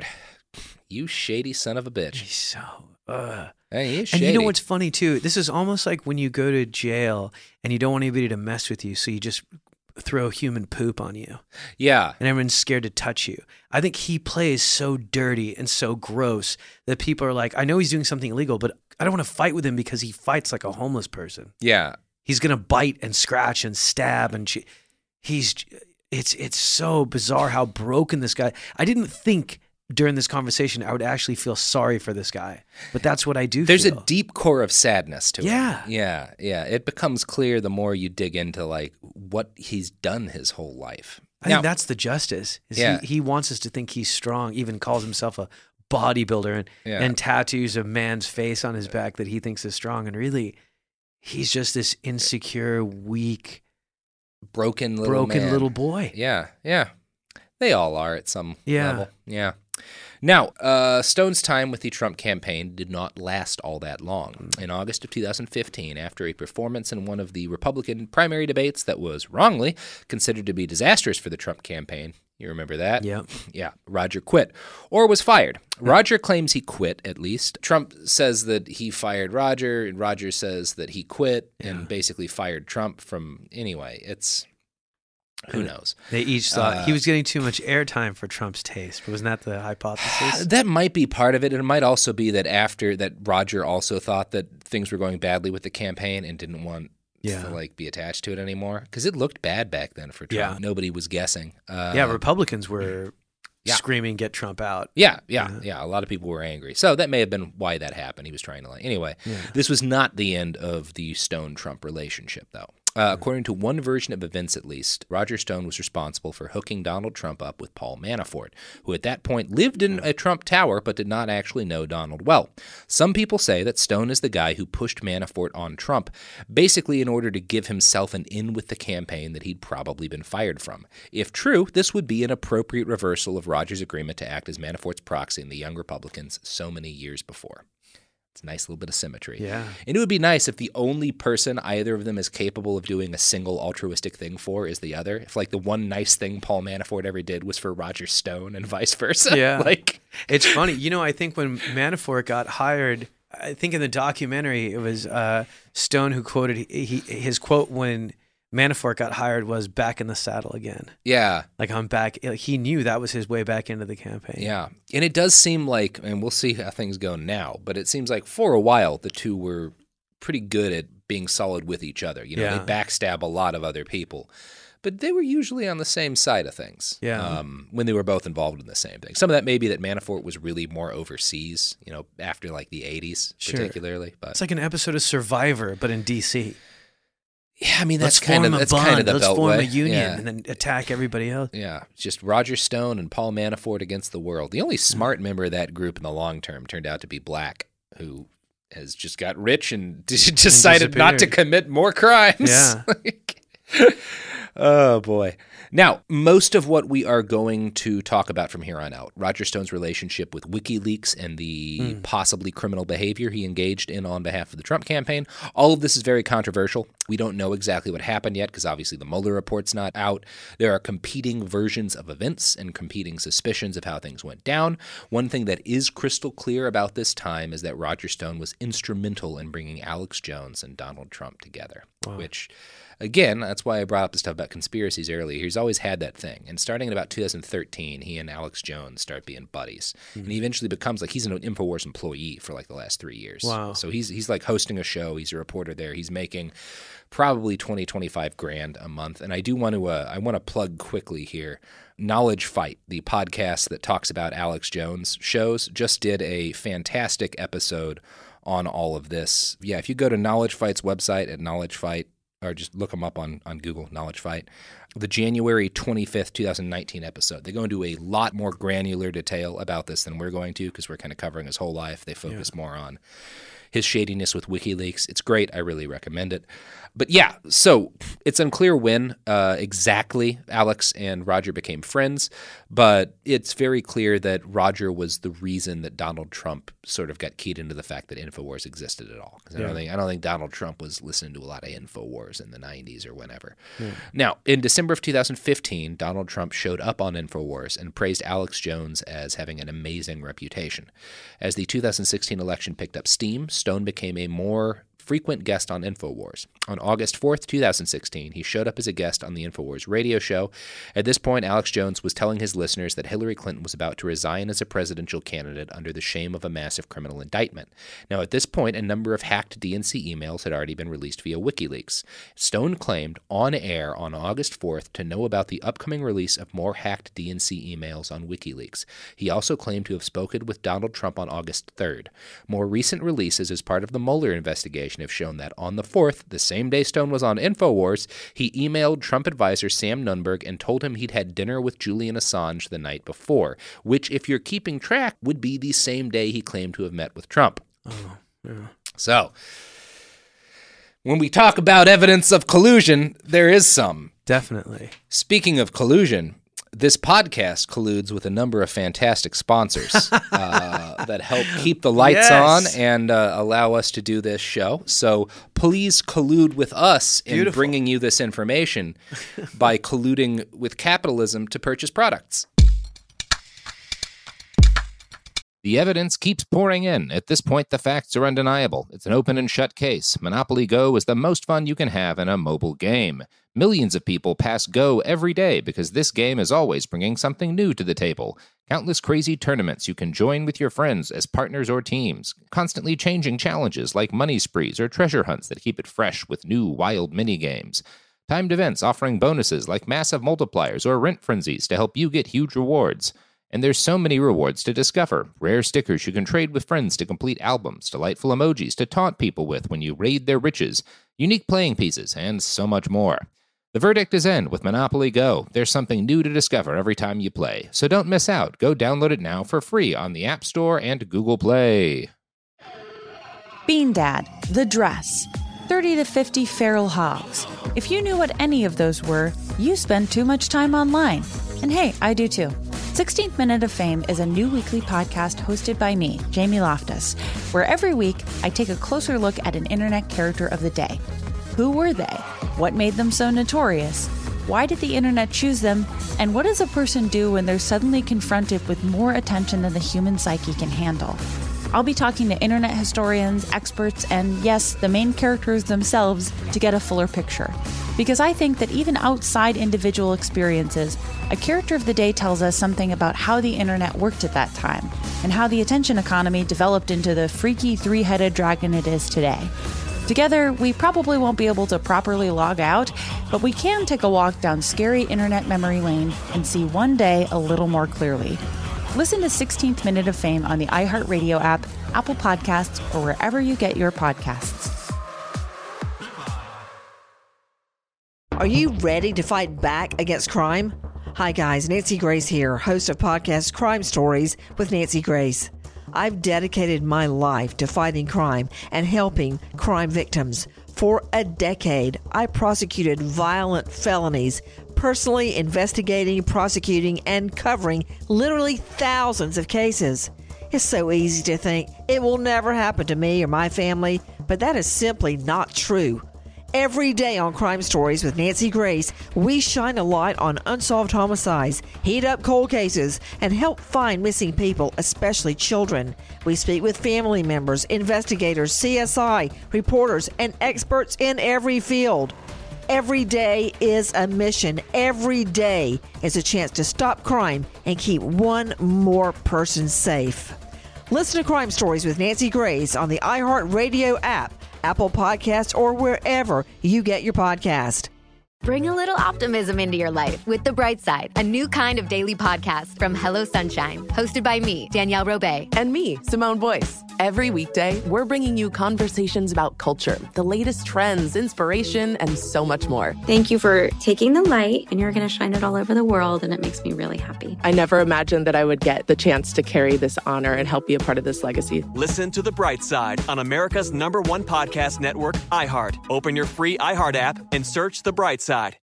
You shady son of a bitch. He's so... Uh. Hey, he is and shady. you know what's funny, too? This is almost like when you go to jail and you don't want anybody to mess with you, so you just throw human poop on you. Yeah. And everyone's scared to touch you. I think he plays so dirty and so gross that people are like, I know he's doing something illegal, but I don't want to fight with him because he fights like a homeless person. Yeah. He's going to bite and scratch and stab and che- he's it's it's so bizarre how broken this guy. I didn't think during this conversation I would actually feel sorry for this guy, but that's what I do There's feel. a deep core of sadness to yeah. it. Yeah. Yeah. It becomes clear the more you dig into like what he's done his whole life. I now, think that's the justice. Is yeah. he, he wants us to think he's strong, even calls himself a bodybuilder and, yeah. and tattoos a man's face on his back that he thinks is strong. And really, he's just this insecure, weak, broken little broken man. little boy. Yeah. Yeah. They all are at some yeah. level. Yeah. Now, uh, Stone's time with the Trump campaign did not last all that long. In August of two thousand fifteen, after a performance in one of the Republican primary debates that was wrongly considered to be disastrous for the Trump campaign, you remember that? Yeah. Yeah. Roger quit or was fired. Roger claims he quit, at least. Trump says that he fired Roger, and Roger says that he quit yeah. and basically fired Trump from anyway. It's... Who knows? They each thought uh, he was getting too much airtime for Trump's taste. But wasn't that the hypothesis? That might be part of it. It might also be that after that, Roger also thought that things were going badly with the campaign and didn't want yeah. to like be attached to it anymore because it looked bad back then for Trump. Yeah. Nobody was guessing. Uh, yeah, Republicans were yeah. screaming, "Get Trump out!" Yeah, yeah, yeah, yeah. A lot of people were angry. So that may have been why that happened. He was trying to like anyway. Yeah. This was not the end of the Stone-Trump relationship, though. Uh, according to one version of events, at least, Roger Stone was responsible for hooking Donald Trump up with Paul Manafort, who at that point lived in a Trump tower but did not actually know Donald well. Some people say that Stone is the guy who pushed Manafort on Trump, basically in order to give himself an in with the campaign that he'd probably been fired from. If true, this would be an appropriate reversal of Roger's agreement to act as Manafort's proxy in the Young Republicans so many years before. It's a nice little bit of symmetry. Yeah. And it would be nice if the only person either of them is capable of doing a single altruistic thing for is the other. If like the one nice thing Paul Manafort ever did was for Roger Stone and vice versa. Yeah. like it's funny. You know, I think when Manafort got hired, I think in the documentary it was uh, Stone who quoted he, he, his quote when Manafort got hired was "back in the saddle again." Yeah. Like I'm back. Like, he knew that was his way back into the campaign. Yeah. And it does seem like, and we'll see how things go now, but it seems like for a while the two were pretty good at being solid with each other. You know, yeah. they backstab a lot of other people, but they were usually on the same side of things. Yeah. Um, when they were both involved in the same thing. Some of that may be that Manafort was really more overseas, you know, after like the eighties sure. particularly. But it's like an episode of Survivor, but in D C. Yeah, I mean that's Let's kind of form a that's bond. kind of the Let's beltway. form a union yeah. and then attack everybody else. Yeah, just Roger Stone and Paul Manafort against the world. The only smart member of that group in the long term turned out to be Black, who has just got rich and decided and not to commit more crimes. Yeah. Oh, boy. Now, most of what we are going to talk about from here on out, Roger Stone's relationship with WikiLeaks and the mm. possibly criminal behavior he engaged in on behalf of the Trump campaign, all of this is very controversial. We don't know exactly what happened yet because obviously the Mueller report's not out. There are competing versions of events and competing suspicions of how things went down. One thing that is crystal clear about this time is that Roger Stone was instrumental in bringing Alex Jones and Donald Trump together, wow. which... Again, that's why I brought up the stuff about conspiracies earlier. He's always had that thing. And starting in about two thousand thirteen, he and Alex Jones start being buddies. Mm-hmm. And he eventually becomes like, he's an InfoWars employee for like the last three years. Wow. So he's he's like hosting a show. He's a reporter there. He's making probably twenty, twenty-five grand a month. And I do want to, uh, I want to plug quickly here. Knowledge Fight, the podcast that talks about Alex Jones shows, just did a fantastic episode on all of this. Yeah, if you go to Knowledge Fight's website at Knowledge Fight, or just look them up on, on Google, Knowledge Fight, the January twenty-fifth, twenty nineteen episode, they go into a lot more granular detail about this than we're going to, because we're kind of covering his whole life. They focus yeah. more on his shadiness with WikiLeaks. It's great. I really recommend it. But yeah, so it's unclear when uh, exactly Alex and Roger became friends, but it's very clear that Roger was the reason that Donald Trump sort of got keyed into the fact that InfoWars existed at all. Because I, yeah. don't think, I don't think Donald Trump was listening to a lot of InfoWars in the nineties or whenever. Yeah. Now, in December of two thousand fifteen, Donald Trump showed up on InfoWars and praised Alex Jones as having an amazing reputation. As the two thousand sixteen election picked up steam, Stone became a more frequent guest on InfoWars. On August fourth, two thousand sixteen, he showed up as a guest on the InfoWars radio show. At this point, Alex Jones was telling his listeners that Hillary Clinton was about to resign as a presidential candidate under the shame of a massive criminal indictment. Now, at this point, a number of hacked D N C emails had already been released via WikiLeaks. Stone claimed on air on August fourth to know about the upcoming release of more hacked D N C emails on WikiLeaks. He also claimed to have spoken with Donald Trump on August third. More recent releases as part of the Mueller investigation have shown that on the fourth, the same day Stone was on InfoWars, he emailed Trump advisor Sam Nunberg and told him he'd had dinner with Julian Assange the night before, which, if you're keeping track, would be the same day he claimed to have met with Trump. Oh, yeah. So, when we talk about evidence of collusion, there is some. Definitely. Speaking of collusion, this podcast colludes with a number of fantastic sponsors uh, that help keep the lights yes. on and uh, allow us to do this show. So please collude with us in Beautiful. bringing you this information by colluding with capitalism to purchase products. The evidence keeps pouring in. At this point, the facts are undeniable. It's an open and shut case. Monopoly Go is the most fun you can have in a mobile game. Millions of people pass Go every day because this game is always bringing something new to the table. Countless crazy tournaments you can join with your friends as partners or teams. Constantly changing challenges like money sprees or treasure hunts that keep it fresh with new wild mini-games. Timed events offering bonuses like massive multipliers or rent frenzies to help you get huge rewards. And there's so many rewards to discover. Rare stickers you can trade with friends to complete albums, delightful emojis to taunt people with when you raid their riches, unique playing pieces, and so much more. The verdict is in with Monopoly Go. There's something new to discover every time you play. So don't miss out. Go download it now for free on the App Store and Google Play. Bean Dad, The Dress, thirty to fifty feral hogs. If you knew what any of those were, you spend too much time online. And hey, I do too. sixteenth Minute of Fame is a new weekly podcast hosted by me, Jamie Loftus, where every week I take a closer look at an internet character of the day. Who were they? What made them so notorious? Why did the internet choose them? And what does a person do when they're suddenly confronted with more attention than the human psyche can handle? I'll be talking to internet historians, experts, and yes, the main characters themselves to get a fuller picture. Because I think that even outside individual experiences, a character of the day tells us something about how the internet worked at that time, and how the attention economy developed into the freaky three-headed dragon it is today. Together, we probably won't be able to properly log out, but we can take a walk down scary internet memory lane and see one day a little more clearly. Listen to sixteenth Minute of Fame on the iHeartRadio app, Apple Podcasts, or wherever you get your podcasts. Are you ready to fight back against crime? Hi guys, Nancy Grace here, host of podcast Crime Stories with Nancy Grace. I've dedicated my life to fighting crime and helping crime victims. For a decade, I prosecuted violent felonies, personally investigating, prosecuting, and covering literally thousands of cases. It's so easy to think it will never happen to me or my family, but that is simply not true. Every day on Crime Stories with Nancy Grace, we shine a light on unsolved homicides, heat up cold cases, and help find missing people, especially children. We speak with family members, investigators, C S I, reporters, and experts in every field. Every day is a mission. Every day is a chance to stop crime and keep one more person safe. Listen to Crime Stories with Nancy Grace on the iHeartRadio app, Apple Podcasts, or wherever you get your podcast. Bring a little optimism into your life with The Bright Side, a new kind of daily podcast from Hello Sunshine, hosted by me, Danielle Robay. And me, Simone Boyce. Every weekday, we're bringing you conversations about culture, the latest trends, inspiration, and so much more. Thank you for taking the light, and you're going to shine it all over the world, and it makes me really happy. I never imagined that I would get the chance to carry this honor and help be a part of this legacy. Listen to The Bright Side on America's number one podcast network, iHeart. Open your free iHeart app and search The Bright Side.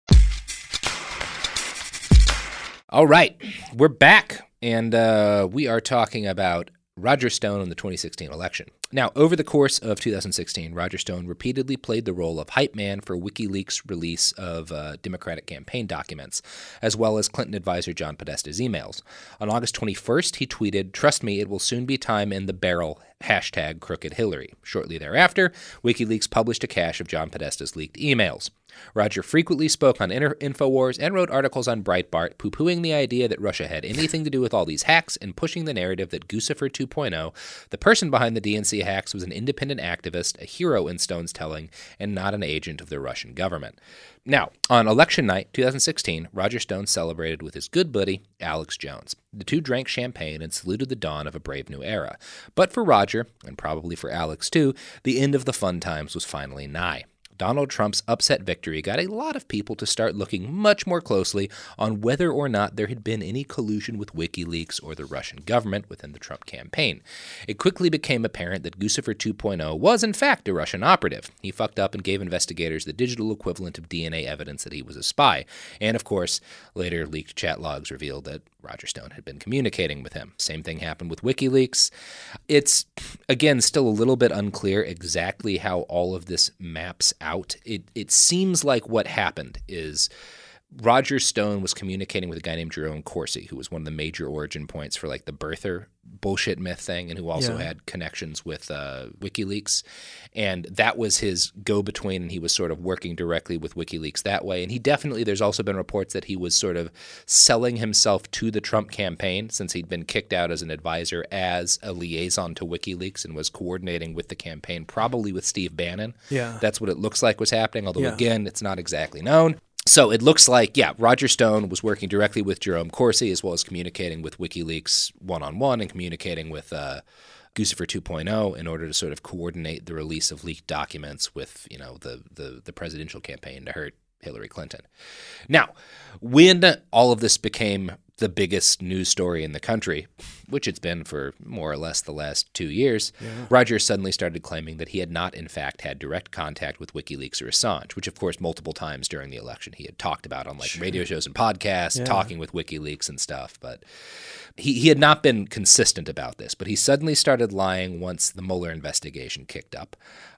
All right, we're back, and uh, we are talking about Roger Stone in the twenty sixteen election. Now, over the course of two thousand sixteen, Roger Stone repeatedly played the role of hype man for WikiLeaks' release of uh, Democratic campaign documents, as well as Clinton advisor John Podesta's emails. On August twenty-first, he tweeted, "Trust me, it will soon be time in the barrel, hashtag crooked Hillary." Shortly thereafter, WikiLeaks published a cache of John Podesta's leaked emails. Roger frequently spoke on InfoWars and wrote articles on Breitbart, poo-pooing the idea that Russia had anything to do with all these hacks and pushing the narrative that Guccifer two point oh, the person behind the D N C hacks, was an independent activist, a hero in Stone's telling, and not an agent of the Russian government. Now, on election night two thousand sixteen, Roger Stone celebrated with his good buddy, Alex Jones. The two drank champagne and saluted the dawn of a brave new era. But for Roger, and probably for Alex too, the end of the fun times was finally nigh. Donald Trump's upset victory got a lot of people to start looking much more closely on whether or not there had been any collusion with WikiLeaks or the Russian government within the Trump campaign. It quickly became apparent that Guccifer two point oh was in fact a Russian operative. He fucked up and gave investigators the digital equivalent of D N A evidence that he was a spy. And of course, later leaked chat logs revealed that Roger Stone had been communicating with him. Same thing happened with WikiLeaks. It's, again, still a little bit unclear exactly how all of this maps out. It it seems like what happened is Roger Stone was communicating with a guy named Jerome Corsi, who was one of the major origin points for like the birther bullshit myth thing, and who also Yeah. had connections with uh, WikiLeaks. And that was his go-between, and he was sort of working directly with WikiLeaks that way. And he definitely, there's also been reports that he was sort of selling himself to the Trump campaign, since he'd been kicked out as an advisor, as a liaison to WikiLeaks, and was coordinating with the campaign, probably with Steve Bannon. Yeah. That's what it looks like was happening, although Yeah. again, it's not exactly known. So it looks like, yeah, Roger Stone was working directly with Jerome Corsi, as well as communicating with WikiLeaks one-on-one and communicating with uh, Guccifer two point oh in order to sort of coordinate the release of leaked documents with, you know, the, the, the presidential campaign to hurt Hillary Clinton. Now, when all of this became the biggest news story in the country, which it's been for more or less the last two years, Yeah. Roger suddenly started claiming that he had not, in fact, had direct contact with WikiLeaks or Assange, which, of course, multiple times during the election he had talked about on like Sure. radio shows and podcasts, Yeah. talking with WikiLeaks and stuff. But he, he had not been consistent about this, but he suddenly started lying once the Mueller investigation kicked up,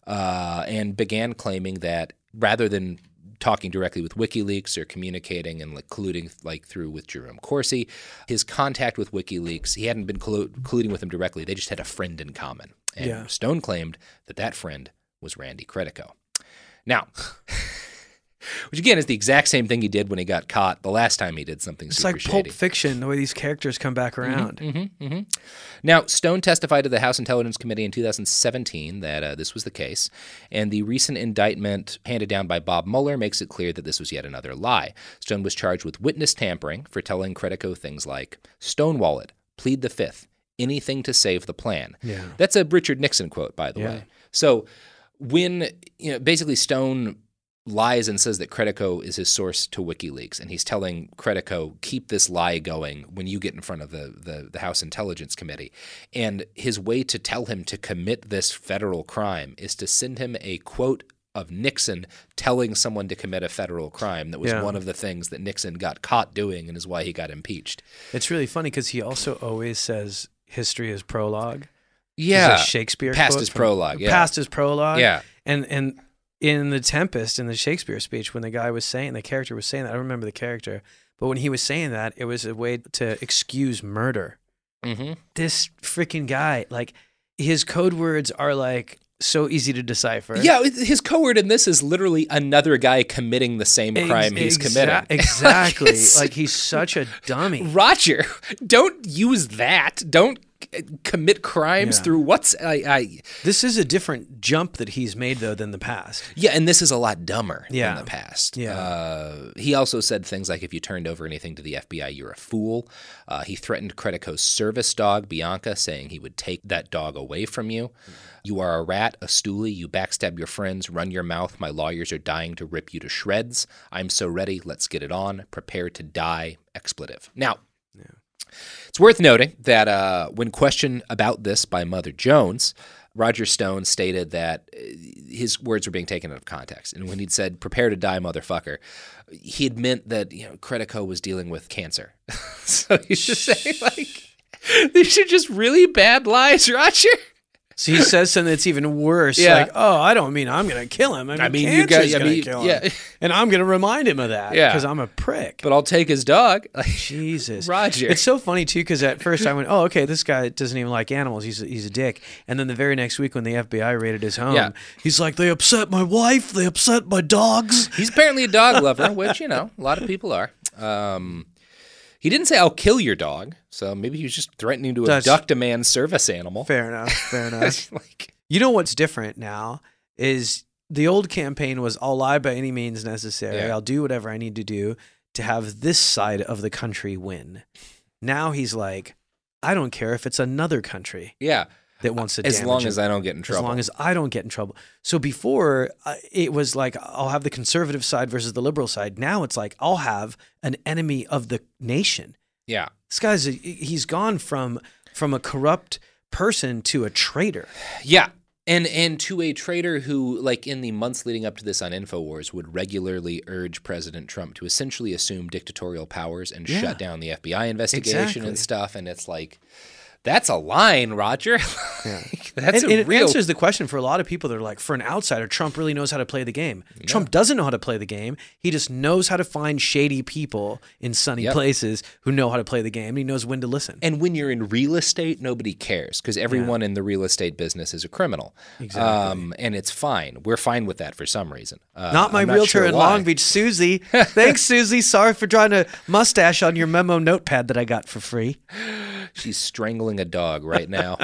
uh, and began claiming that rather than talking directly with WikiLeaks or communicating and like colluding like through with Jerome Corsi, his contact with WikiLeaks, he hadn't been collu- colluding with him directly. They just had a friend in common. And Yeah. Stone claimed that that friend was Randy Credico. Now, which again is the exact same thing he did when he got caught the last time he did something It's super like shady. Pulp Fiction, the way these characters come back around. Mm-hmm, mm-hmm. Now, Stone testified to the House Intelligence Committee in two thousand seventeen that uh, this was the case, and the recent indictment handed down by Bob Mueller makes it clear that this was yet another lie. Stone was charged with witness tampering for telling Credico things like, "Stonewall it, plead the fifth, anything to save the plan." Yeah. That's a Richard Nixon quote, by the Yeah. way. So when, you know, basically Stone lies and says that Credico is his source to WikiLeaks, and he's telling Credico, keep this lie going when you get in front of the, the, the House Intelligence Committee. And his way to tell him to commit this federal crime is to send him a quote of Nixon telling someone to commit a federal crime. That was Yeah. one of the things that Nixon got caught doing and is why he got impeached. It's really funny because he also always says history is prologue. Yeah. It's a Shakespeare Past quote is from- prologue, yeah. Past is prologue. Yeah. And and in The Tempest, in the Shakespeare speech, when the guy was saying, the character was saying that, I don't remember the character, but when he was saying that, it was a way to excuse murder. Mm-hmm. This freaking guy, like, his code words are like so easy to decipher. Yeah, his code in this is literally another guy committing the same crime Ex- he's exa- committing. Exactly. Like, it's- Like, he's such a dummy. Roger, don't use that. Don't commit crimes Yeah. through what's I, I. This is a different jump that he's made though than the past. Yeah, and this is a lot dumber Yeah. than the past. Yeah. Uh, he also said things like, if you turned over anything to the F B I, you're a fool. Uh, he threatened Credico's service dog, Bianca, saying he would take that dog away from you. You are a rat, a stoolie. You backstab your friends. Run your mouth. My lawyers are dying to rip you to shreds. I'm so ready. Let's get it on. Prepare to die. Expletive. Now, it's worth noting that uh, when questioned about this by Mother Jones, Roger Stone stated that his words were being taken out of context. And when he'd said, prepare to die, motherfucker, he had meant that, you know, Credico was dealing with cancer. So he's just saying, like, these are just really bad lies, Roger. So he says something that's even worse. Yeah. Like, oh, I don't mean I'm going to kill him. I mean, I mean, you cancer's got- I going to mean, kill him. yeah. And I'm going to remind him of that Yeah. because I'm a prick. But I'll take his dog. Jesus. Roger. It's so funny, too, because at first I went, oh, okay, this guy doesn't even like animals. He's a, he's a dick. And then the very next week when the F B I raided his home, Yeah. he's like, they upset my wife. They upset my dogs. He's apparently a dog lover, which, you know, a lot of people are. Um, he didn't say, I'll kill your dog. So maybe he was just threatening to That's- abduct a man's service animal. Fair enough. Fair enough. Like, You know what's different now is the old campaign was I'll lie by any means necessary. Yeah. I'll do whatever I need to do to have this side of the country win. Now he's like, I don't care if it's another country yeah. that wants to As damage long him. as I don't get in As trouble. long as I don't get in trouble. So before uh, it was like I'll have the conservative side versus the liberal side. Now it's like I'll have an enemy of the nation. Yeah. This guy's a, he's gone from from a corrupt person to a traitor. Yeah. And and to a traitor who, like in the months leading up to this on InfoWars, would regularly urge President Trump to essentially assume dictatorial powers and Yeah. shut down the F B I investigation Exactly. and stuff. And it's like, that's a line, Roger. Yeah. That's and, a and it real... answers the question for a lot of people that are like, for an outsider, Trump really knows how to play the game. Trump doesn't know how to play the game. He just knows how to find shady people in sunny Yep. places who know how to play the game. He knows when to listen. And when you're in real estate, nobody cares because everyone in the real estate business is a criminal. Exactly. Um, and it's fine. We're fine with that for some reason. Uh, not my I'm realtor sure in why. Long Beach, Susie. Thanks, Susie. Sorry for drawing a mustache on your memo notepad that I got for free. She's strangling a dog right now.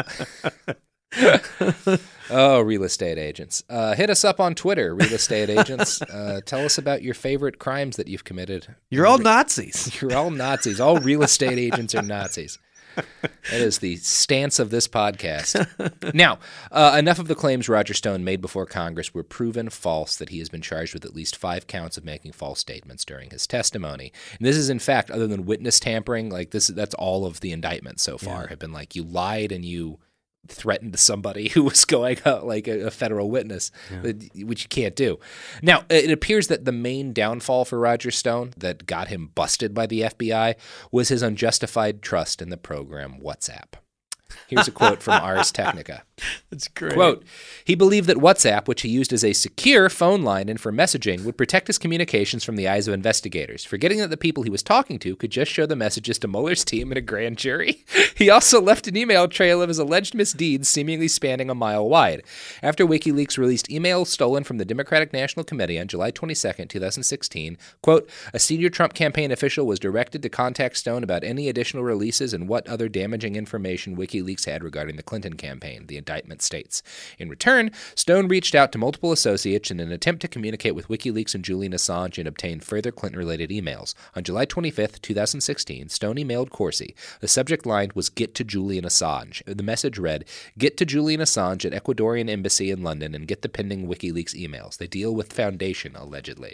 Oh, real estate agents. Uh, hit us up on Twitter, real estate agents. Uh, tell us about your favorite crimes that you've committed. You're all Nazis. You're all Nazis. All real estate agents are Nazis. That is the stance of this podcast. Now, uh, enough of the claims Roger Stone made before Congress were proven false that he has been charged with at least five counts of making false statements during his testimony. And this is, in fact, other than witness tampering, like this, that's all of the indictments so far Yeah. have been like, you lied and you threatened somebody who was going out like a, a federal witness, Yeah. which you can't do. Now, it appears that the main downfall for Roger Stone that got him busted by the F B I was his unjustified trust in the program WhatsApp. Here's a quote from Ars Technica. That's great. Quote, he believed that WhatsApp, which he used as a secure phone line and for messaging, would protect his communications from the eyes of investigators, forgetting that the people he was talking to could just show the messages to Mueller's team and a grand jury. He also left an email trail of his alleged misdeeds seemingly spanning a mile wide. After WikiLeaks released emails stolen from the Democratic National Committee on July twenty-second, twenty sixteen, quote, a senior Trump campaign official was directed to contact Stone about any additional releases and what other damaging information WikiLeaks had regarding the Clinton campaign, the indictment states. In return, Stone reached out to multiple associates in an attempt to communicate with WikiLeaks and Julian Assange and obtain further Clinton-related emails. On July twenty-fifth, twenty sixteen, Stone emailed Corsi. The subject line was "Get to Julian Assange." The message read, "Get to Julian Assange at Ecuadorian Embassy in London and get the pending WikiLeaks emails. They deal with Foundation, allegedly."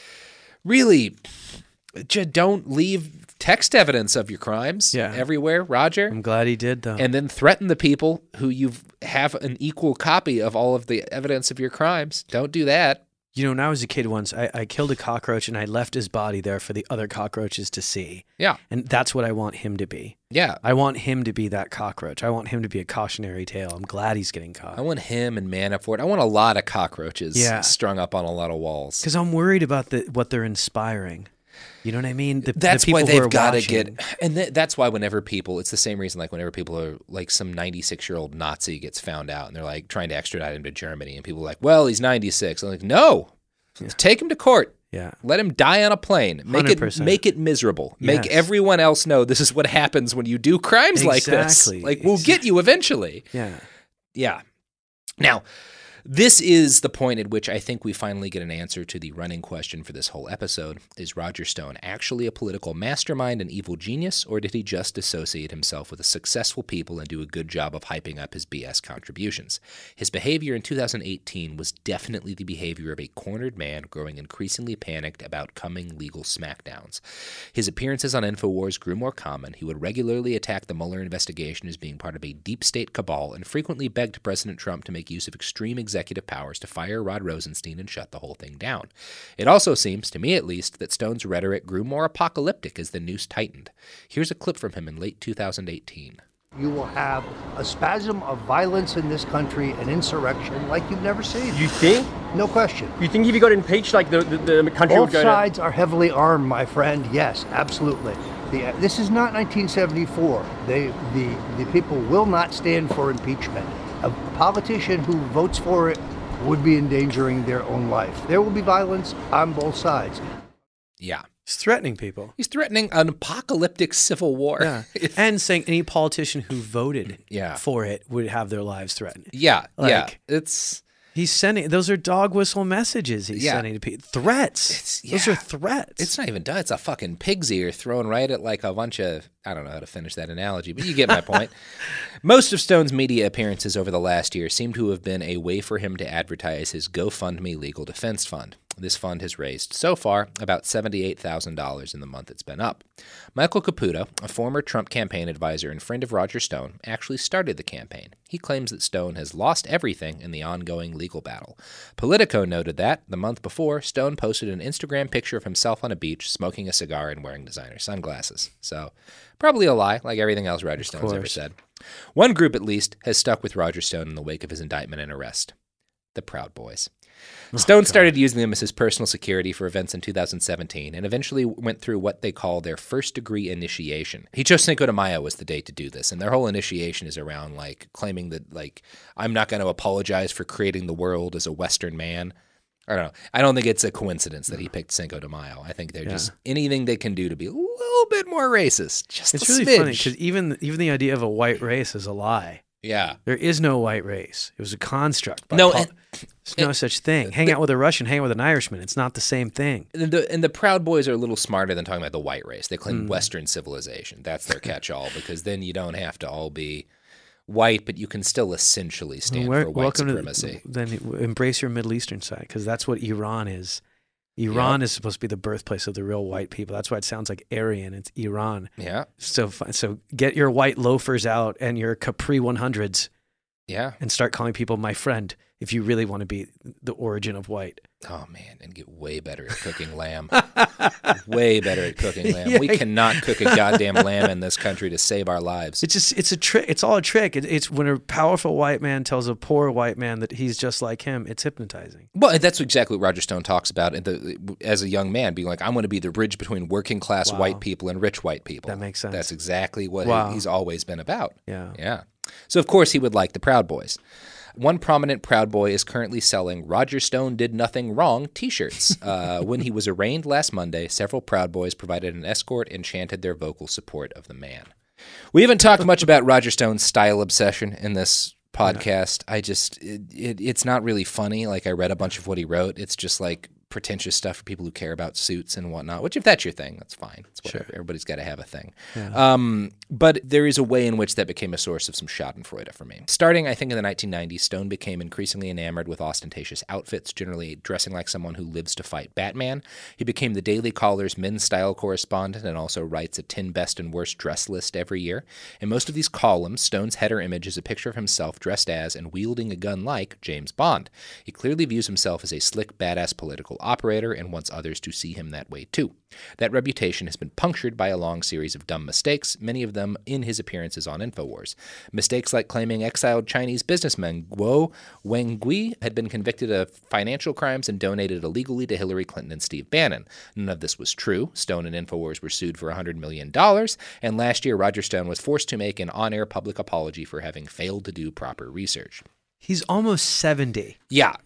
Really, j- don't leave text evidence of your crimes Yeah. everywhere, Roger. I'm glad he did, though. And then threaten the people who you have an equal copy of all of the evidence of your crimes. Don't do that. You know, when I was a kid once, I, I killed a cockroach and I left his body there for the other cockroaches to see. Yeah. And that's what I want him to be. Yeah. I want him to be that cockroach. I want him to be a cautionary tale. I'm glad he's getting caught. I want him and Manafort. I want a lot of cockroaches Yeah. strung up on a lot of walls. Because I'm worried about the, what they're inspiring. You know what I mean? The, That's the why people who are they've got to watching. get, and th- that's why whenever people, it's the same reason, like whenever people are, like some ninety-six-year-old Nazi gets found out and they're like trying to extradite him to Germany and people are like, well, he's ninety-six. I'm like, no, take him to court. Yeah. Let him die on a plane. Make one hundred it percent. make it miserable. Make Yes. everyone else know this is what happens when you do crimes like this. Exactly. Like, we'll get you eventually. Yeah. Yeah. Now, this is the point at which I think we finally get an answer to the running question for this whole episode. Is Roger Stone actually a political mastermind and evil genius, or did he just associate himself with successful people and do a good job of hyping up his B S contributions? His behavior in two thousand eighteen was definitely the behavior of a cornered man growing increasingly panicked about coming legal smackdowns. His appearances on InfoWars grew more common. He would regularly attack the Mueller investigation as being part of a deep state cabal and frequently begged President Trump to make use of extreme executive powers to fire Rod Rosenstein and shut the whole thing down. It also seems, to me at least, that Stone's rhetoric grew more apocalyptic as the noose tightened. Here's a clip from him in late two thousand eighteen. You will have a spasm of violence in this country, an insurrection like you've never seen. You think? No question. You think if you got impeached, like the, the, the country Both would go sides to... are heavily armed, my friend. Yes, absolutely. The, this is not nineteen seventy-four. They, the, the people will not stand for impeachment. A politician who votes for it would be endangering their own life. There will be violence on both sides. Yeah. He's threatening people. He's threatening an apocalyptic civil war. Yeah. and saying any politician who voted yeah. for it would have their lives threatened. Yeah, like, yeah. It's... He's sending, those are dog whistle messages he's yeah. sending to people. Threats. It's, yeah. Those are threats. It's not even done. It's a fucking pig's ear thrown right at like a bunch of, I don't know how to finish that analogy, but you get my point. Most of Stone's media appearances over the last year seem to have been a way for him to advertise his GoFundMe legal defense fund. This fund has raised, so far, about seventy-eight thousand dollars in the month it's been up. Michael Caputo, a former Trump campaign advisor and friend of Roger Stone, actually started the campaign. He claims that Stone has lost everything in the ongoing legal battle. Politico noted that, the month before, Stone posted an Instagram picture of himself on a beach, smoking a cigar and wearing designer sunglasses. So, probably a lie, like everything else Roger Stone's ever said. One group, at least, has stuck with Roger Stone in the wake of his indictment and arrest. The Proud Boys. Stone started using them as his personal security for events in two thousand seventeen and eventually went through what they call their first-degree initiation. He chose Cinco de Mayo as the date to do this, and their whole initiation is around, like, claiming that, like, I'm not going to apologize for creating the world as a Western man. I don't know. I don't think it's a coincidence that he picked Cinco de Mayo. I think they're yeah. just anything they can do to be a little bit more racist. Just it's a really smidge. funny because even, even the idea of a white race is a lie. Yeah. There is no white race. It was a construct. By no, Paul. and, There's no and, such thing. Hang the, out with a Russian, hang out with an Irishman. It's not the same thing. And the, and the Proud Boys are a little smarter than talking about the white race. They claim mm. Western civilization. That's their catch-all because then you don't have to all be white, but you can still essentially stand well, for white welcome supremacy. To the, then embrace your Middle Eastern side because that's what Iran is. Iran yep. is supposed to be the birthplace of the real white people. That's why it sounds like Aryan. It's Iran. Yeah. So so get your white loafers out and your Capri one hundreds. Yeah. And start calling people my friend if you really want to be the origin of white. Oh, man. And get way better at cooking lamb. Way better at cooking lamb. Yeah. We cannot cook a goddamn lamb in this country to save our lives. It's just, it's a trick. It's all a trick. It, it's when a powerful white man tells a poor white man that he's just like him, it's hypnotizing. Well, that's exactly what Roger Stone talks about in the, as a young man, being like, I want to be the bridge between working class wow. white people and rich white people. That makes sense. That's exactly what wow. he's always been about. Yeah. Yeah. So, of course, he would like the Proud Boys. One prominent Proud Boy is currently selling Roger Stone Did Nothing Wrong t-shirts. Uh, when he was arraigned last Monday, several Proud Boys provided an escort and chanted their vocal support of the man. We haven't talked much about Roger Stone's style obsession in this podcast. Yeah. I just, it, it, it's not really funny. Like, I read a bunch of what he wrote. It's just like pretentious stuff for people who care about suits and whatnot, which if that's your thing, that's fine. It's whatever. Sure. Everybody's got to have a thing. Yeah. Um, but there is a way in which that became a source of some schadenfreude for me. Starting, I think, in the nineteen nineties, Stone became increasingly enamored with ostentatious outfits, generally dressing like someone who lives to fight Batman. He became the Daily Caller's men's style correspondent and also writes a ten best and worst dress list every year. In most of these columns, Stone's header image is a picture of himself dressed as and wielding a gun like James Bond. He clearly views himself as a slick, badass political operator and wants others to see him that way too. That reputation has been punctured by a long series of dumb mistakes, many of them in his appearances on InfoWars. Mistakes like claiming exiled Chinese businessman Guo Wengui had been convicted of financial crimes and donated illegally to Hillary Clinton and Steve Bannon. None of this was true. Stone and InfoWars were sued for one hundred million dollars, and last year Roger Stone was forced to make an on-air public apology for having failed to do proper research. He's almost seventy. Yeah.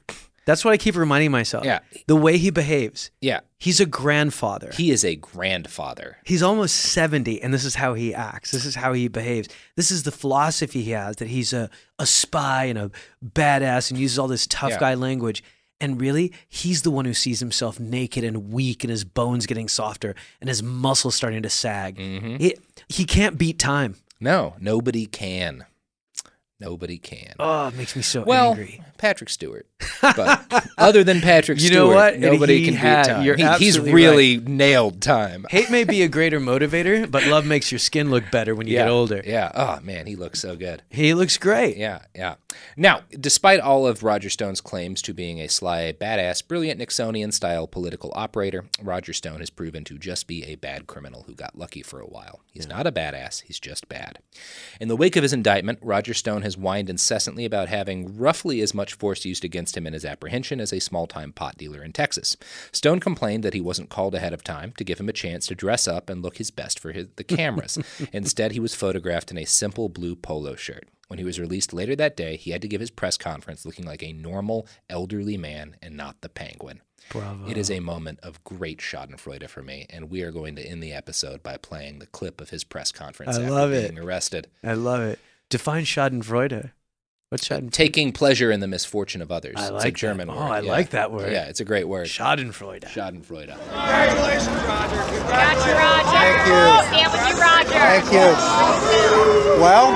That's what I keep reminding myself. Yeah. The way he behaves. Yeah. He's a grandfather. He is a grandfather. He's almost seventy, and this is how he acts. This is how he behaves. This is the philosophy he has, that he's a, a spy and a badass and uses all this tough Yeah. guy language. And really, he's the one who sees himself naked and weak and his bones getting softer and his muscles starting to sag. Mm-hmm. He, he can't beat time. No, nobody can. Nobody can. Oh, it makes me so well, angry. Patrick Stewart. But other than Patrick You Stewart, know what? nobody He can had- beat time. you're He- he's absolutely really nailed time. Hate may be a greater motivator, but love makes your skin look better when you yeah, get older. Yeah. Oh, man, he looks so good. He looks great. Yeah, yeah. Now, despite all of Roger Stone's claims to being a sly, badass, brilliant Nixonian-style political operator, Roger Stone has proven to just be a bad criminal who got lucky for a while. He's not a badass, he's just bad. In the wake of his indictment, Roger Stone has whined incessantly about having roughly as much force used against him in his apprehension as a small-time pot dealer in Texas. Stone complained that he wasn't called ahead of time to give him a chance to dress up and look his best for his, the cameras. Instead, he was photographed in a simple blue polo shirt. When he was released later that day, he had to give his press conference looking like a normal, elderly man and not the Penguin. Bravo. It is a moment of great schadenfreude for me, and we are going to end the episode by playing the clip of his press conference I after love being it. arrested. I love it. Define Schadenfreude. What's Schadenfreude? Taking pleasure in the misfortune of others. I It's like a German that. word. Oh, I yeah. like that word. Yeah, it's a great word. Schadenfreude. Schadenfreude. Congratulations, Roger. Got you, Roger. Thank you. Stand with you, Roger. Thank you. Well,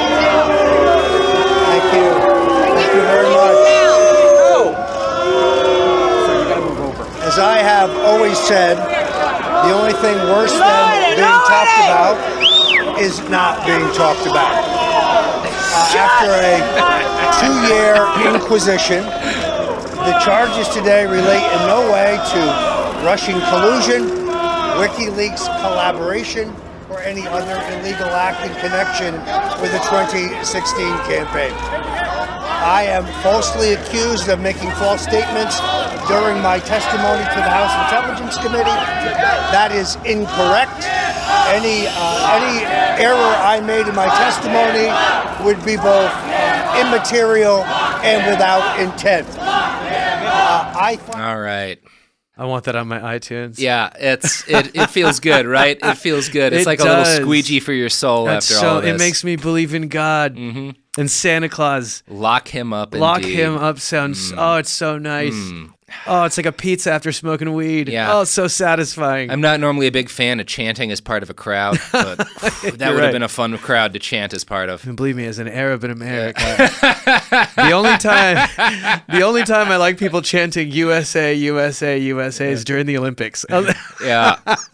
thank you. Thank you very much. As I have always said, the only thing worse than being talked about is not being talked about. Uh, after a two-year inquisition, the charges today relate in no way to Russian collusion, WikiLeaks collaboration, or any other illegal act in connection with the twenty sixteen campaign. I am falsely accused of making false statements during my testimony to the House Intelligence Committee. That is incorrect. Any uh, any error I made in my testimony would be both uh, immaterial and without intent. Uh, I All right. I want that on my iTunes. Yeah, it's it, it feels good, right? It feels good. It's It like a does. little squeegee for your soul That's after so, all this. It makes me believe in God mm-hmm. and Santa Claus. Lock him up. Lock indeed. him up sounds, Mm. oh, it's so nice. Mm. Oh, it's like a pizza after smoking weed. Yeah. Oh, it's so satisfying. I'm not normally a big fan of chanting as part of a crowd, but that would have right. been a fun crowd to chant as part of. And believe me, as an Arab in America, the only time, the only time I like people chanting U S A, U S A, U S A is during the Olympics. Yeah.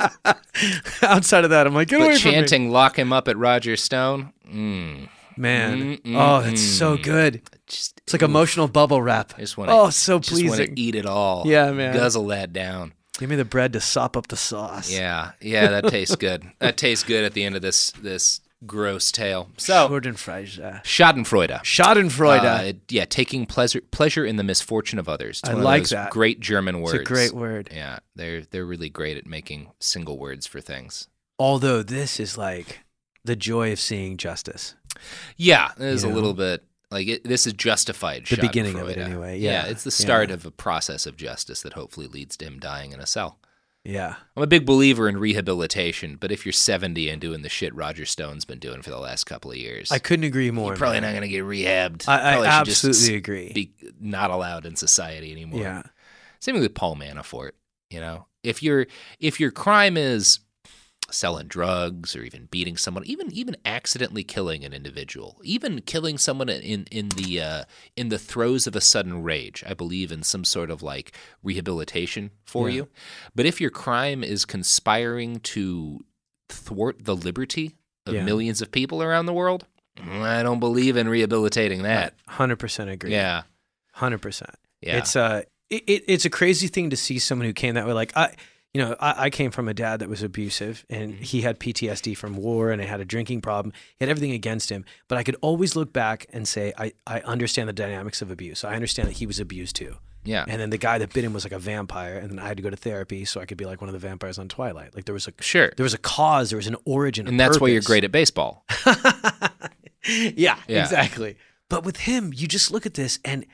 Outside of that, I'm like, get But away chanting "Lock him up" at Roger Stone, mm. Man, Mm, oh, mm, that's mm. so good. Just, it's like emotional bubble wrap. I just want oh, so just pleasing. want to eat it all. Yeah, man. Guzzle that down. Give me the bread to sop up the sauce. Yeah, yeah, that tastes good. That tastes good at the end of this this gross tale. So, Schadenfreude. Schadenfreude. Schadenfreude. Uh, yeah, taking pleasure pleasure in the misfortune of others. It's I one of like those that. Great German words. It's a great word. Yeah, they're they're really great at making single words for things. Although this is like the joy of seeing justice. Yeah, it is You a know? little bit like it, this is justified. The beginning of it, Schadenfreude. anyway, yeah, it's the start yeah. of a process of justice that hopefully leads to him dying in a cell. Yeah. I'm a big believer in rehabilitation, but if you're seventy and doing the shit Roger Stone's been doing for the last couple of years, I couldn't agree more. you're probably man. not going to get rehabbed. I, Probably I should just absolutely s- agree. Be not allowed in society anymore. Yeah. Same with Paul Manafort. You know, if your if your crime is selling drugs or even beating someone, even even accidentally killing an individual, even killing someone in in the uh, in the throes of a sudden rage, I believe in some sort of like rehabilitation for Yeah. you. But if your crime is conspiring to thwart the liberty of Yeah. millions of people around the world, I don't believe in rehabilitating that. one hundred percent agree. Yeah. one hundred percent. Yeah. It's uh, it, it, it's a crazy thing to see someone who came that way. Like, I, you know, I, I came from a dad that was abusive, and he had P T S D from war, and he had a drinking problem. He had everything against him. But I could always look back and say, I, I understand the dynamics of abuse. I understand that he was abused too. Yeah. And then the guy that bit him was like a vampire, and then I had to go to therapy so I could be like one of the vampires on Twilight. Like there was a Sure. there was a cause, there was an origin, a And that's why you're purpose. great at baseball. yeah, Yeah. exactly. But with him, you just look at this, and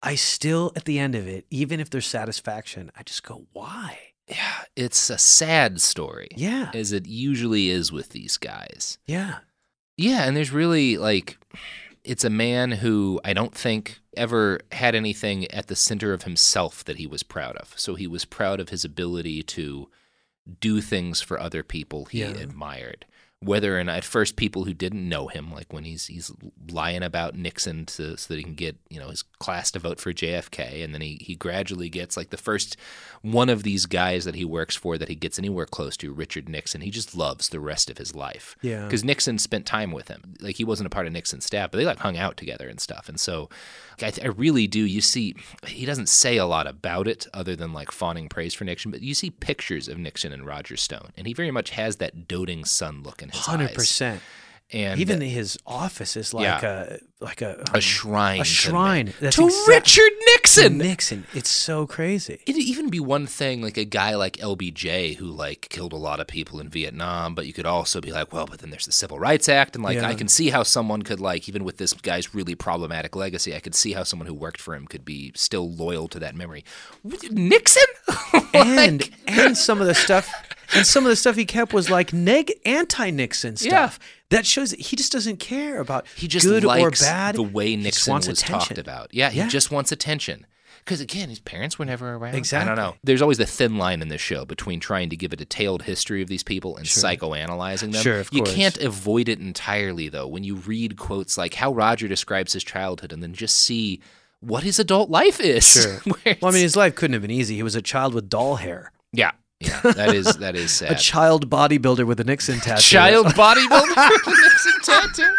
I still, at the end of it, even if there's satisfaction, I just go, why? Yeah, it's a sad story. Yeah. As it usually is with these guys. Yeah. Yeah, and there's really, like, it's a man who I don't think ever had anything at the center of himself that he was proud of. So he was proud of his ability to do things for other people he Yeah. admired. Whether or not, at first, people who didn't know him, like when he's he's lying about Nixon to, so that he can get, you know, his class to vote for J F K, and then he, he gradually gets, like, the first one of these guys that he works for that he gets anywhere close to, Richard Nixon, he just loves the rest of his life. Yeah. Because Nixon spent time with him. Like, he wasn't a part of Nixon's staff, but they, like, hung out together and stuff. And so I, I really do, you see, he doesn't say a lot about it other than, like, fawning praise for Nixon, but you see pictures of Nixon and Roger Stone, and he very much has that doting son look in his one hundred eyes. percent. And even his office is like yeah. a like a um, a shrine, a shrine to, That's to exact- Richard Nixon. To Nixon, it's so crazy. It'd even be one thing, like a guy like L B J who like killed a lot of people in Vietnam, but you could also be like, well, but then there's the Civil Rights Act, and like Yeah. I can see how someone could like, even with this guy's really problematic legacy, I could see how someone who worked for him could be still loyal to that memory. Nixon, and and some of the stuff. And some of the stuff he kept was like neg anti-Nixon stuff. Yeah. That shows that he just doesn't care about he just good likes or bad. the way He just Nixon wants was attention. talked about. Yeah, he Yeah. just wants attention. Because again, his parents were never around. Exactly. I don't know. There's always the thin line in this show between trying to give a detailed history of these people and Sure. psychoanalyzing them. Sure, of you course. can't avoid it entirely, though, when you read quotes like how Roger describes his childhood and then just see what his adult life is. Sure. Where Well, I mean, it's- his life couldn't have been easy. He was a child with doll hair. yeah, yeah, that is that is sad. A child bodybuilder with a Nixon tattoo. Child bodybuilder with a Nixon tattoo.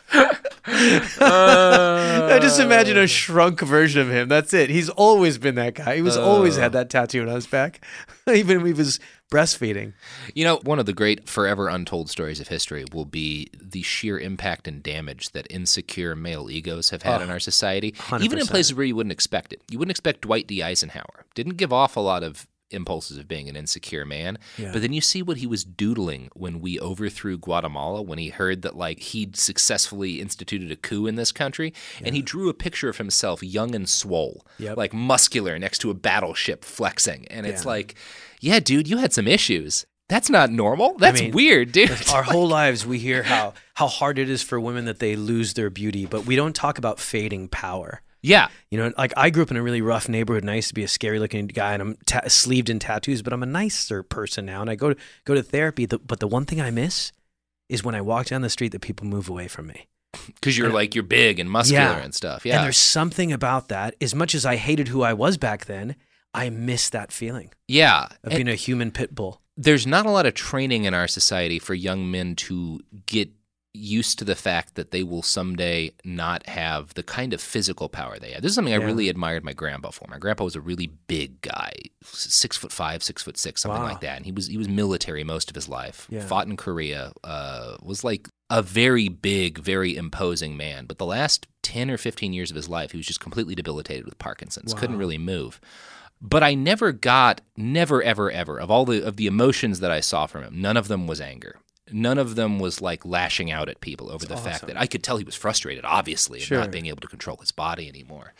I just imagine a shrunk version of him. That's it. He's always been that guy. He was always had that tattoo on his back, even when he was breastfeeding. You know, one of the great forever untold stories of history will be the sheer impact and damage that insecure male egos have had Oh, in our society, one hundred even in percent. places where you wouldn't expect it. You wouldn't expect Dwight D. Eisenhower. Didn't give off a lot of impulses of being an insecure man. Yeah. But then you see what he was doodling when we overthrew Guatemala, when he heard that like he'd successfully instituted a coup in this country, and he drew a picture of himself young and swole, Yep. like muscular next to a battleship flexing. And it's Yeah. like, yeah, dude, you had some issues. That's not normal. That's mean, weird, dude. Our whole lives, we hear how how hard it is for women that they lose their beauty, but we don't talk about fading power. Yeah. You know, like I grew up in a really rough neighborhood, and I used to be a scary looking guy, and I'm ta- sleeved in tattoos, but I'm a nicer person now, and I go to go to therapy. The, but the one thing I miss is when I walk down the street that people move away from me. Because you're And- like, you're big and muscular Yeah. and stuff. Yeah. And there's something about that. As much as I hated who I was back then, I miss that feeling yeah. of And being a human pit bull. there's not a lot of training in our society for young men to get used to the fact that they will someday not have the kind of physical power they had. This is something I Yeah. really admired my grandpa for. My grandpa was a really big guy, six foot five, six foot six, something Wow. like that. And he was he was military most of his life. Yeah. Fought in Korea. Uh, was like a very big, very imposing man. But the last ten or fifteen years of his life, he was just completely debilitated with Parkinson's. Wow. Couldn't really move. But I never got, never, ever, ever, of all the of the emotions that I saw from him, none of them was anger. None of them was like lashing out at people over That's the fact awesome. that I could tell he was frustrated, obviously, and Sure. not being able to control his body anymore.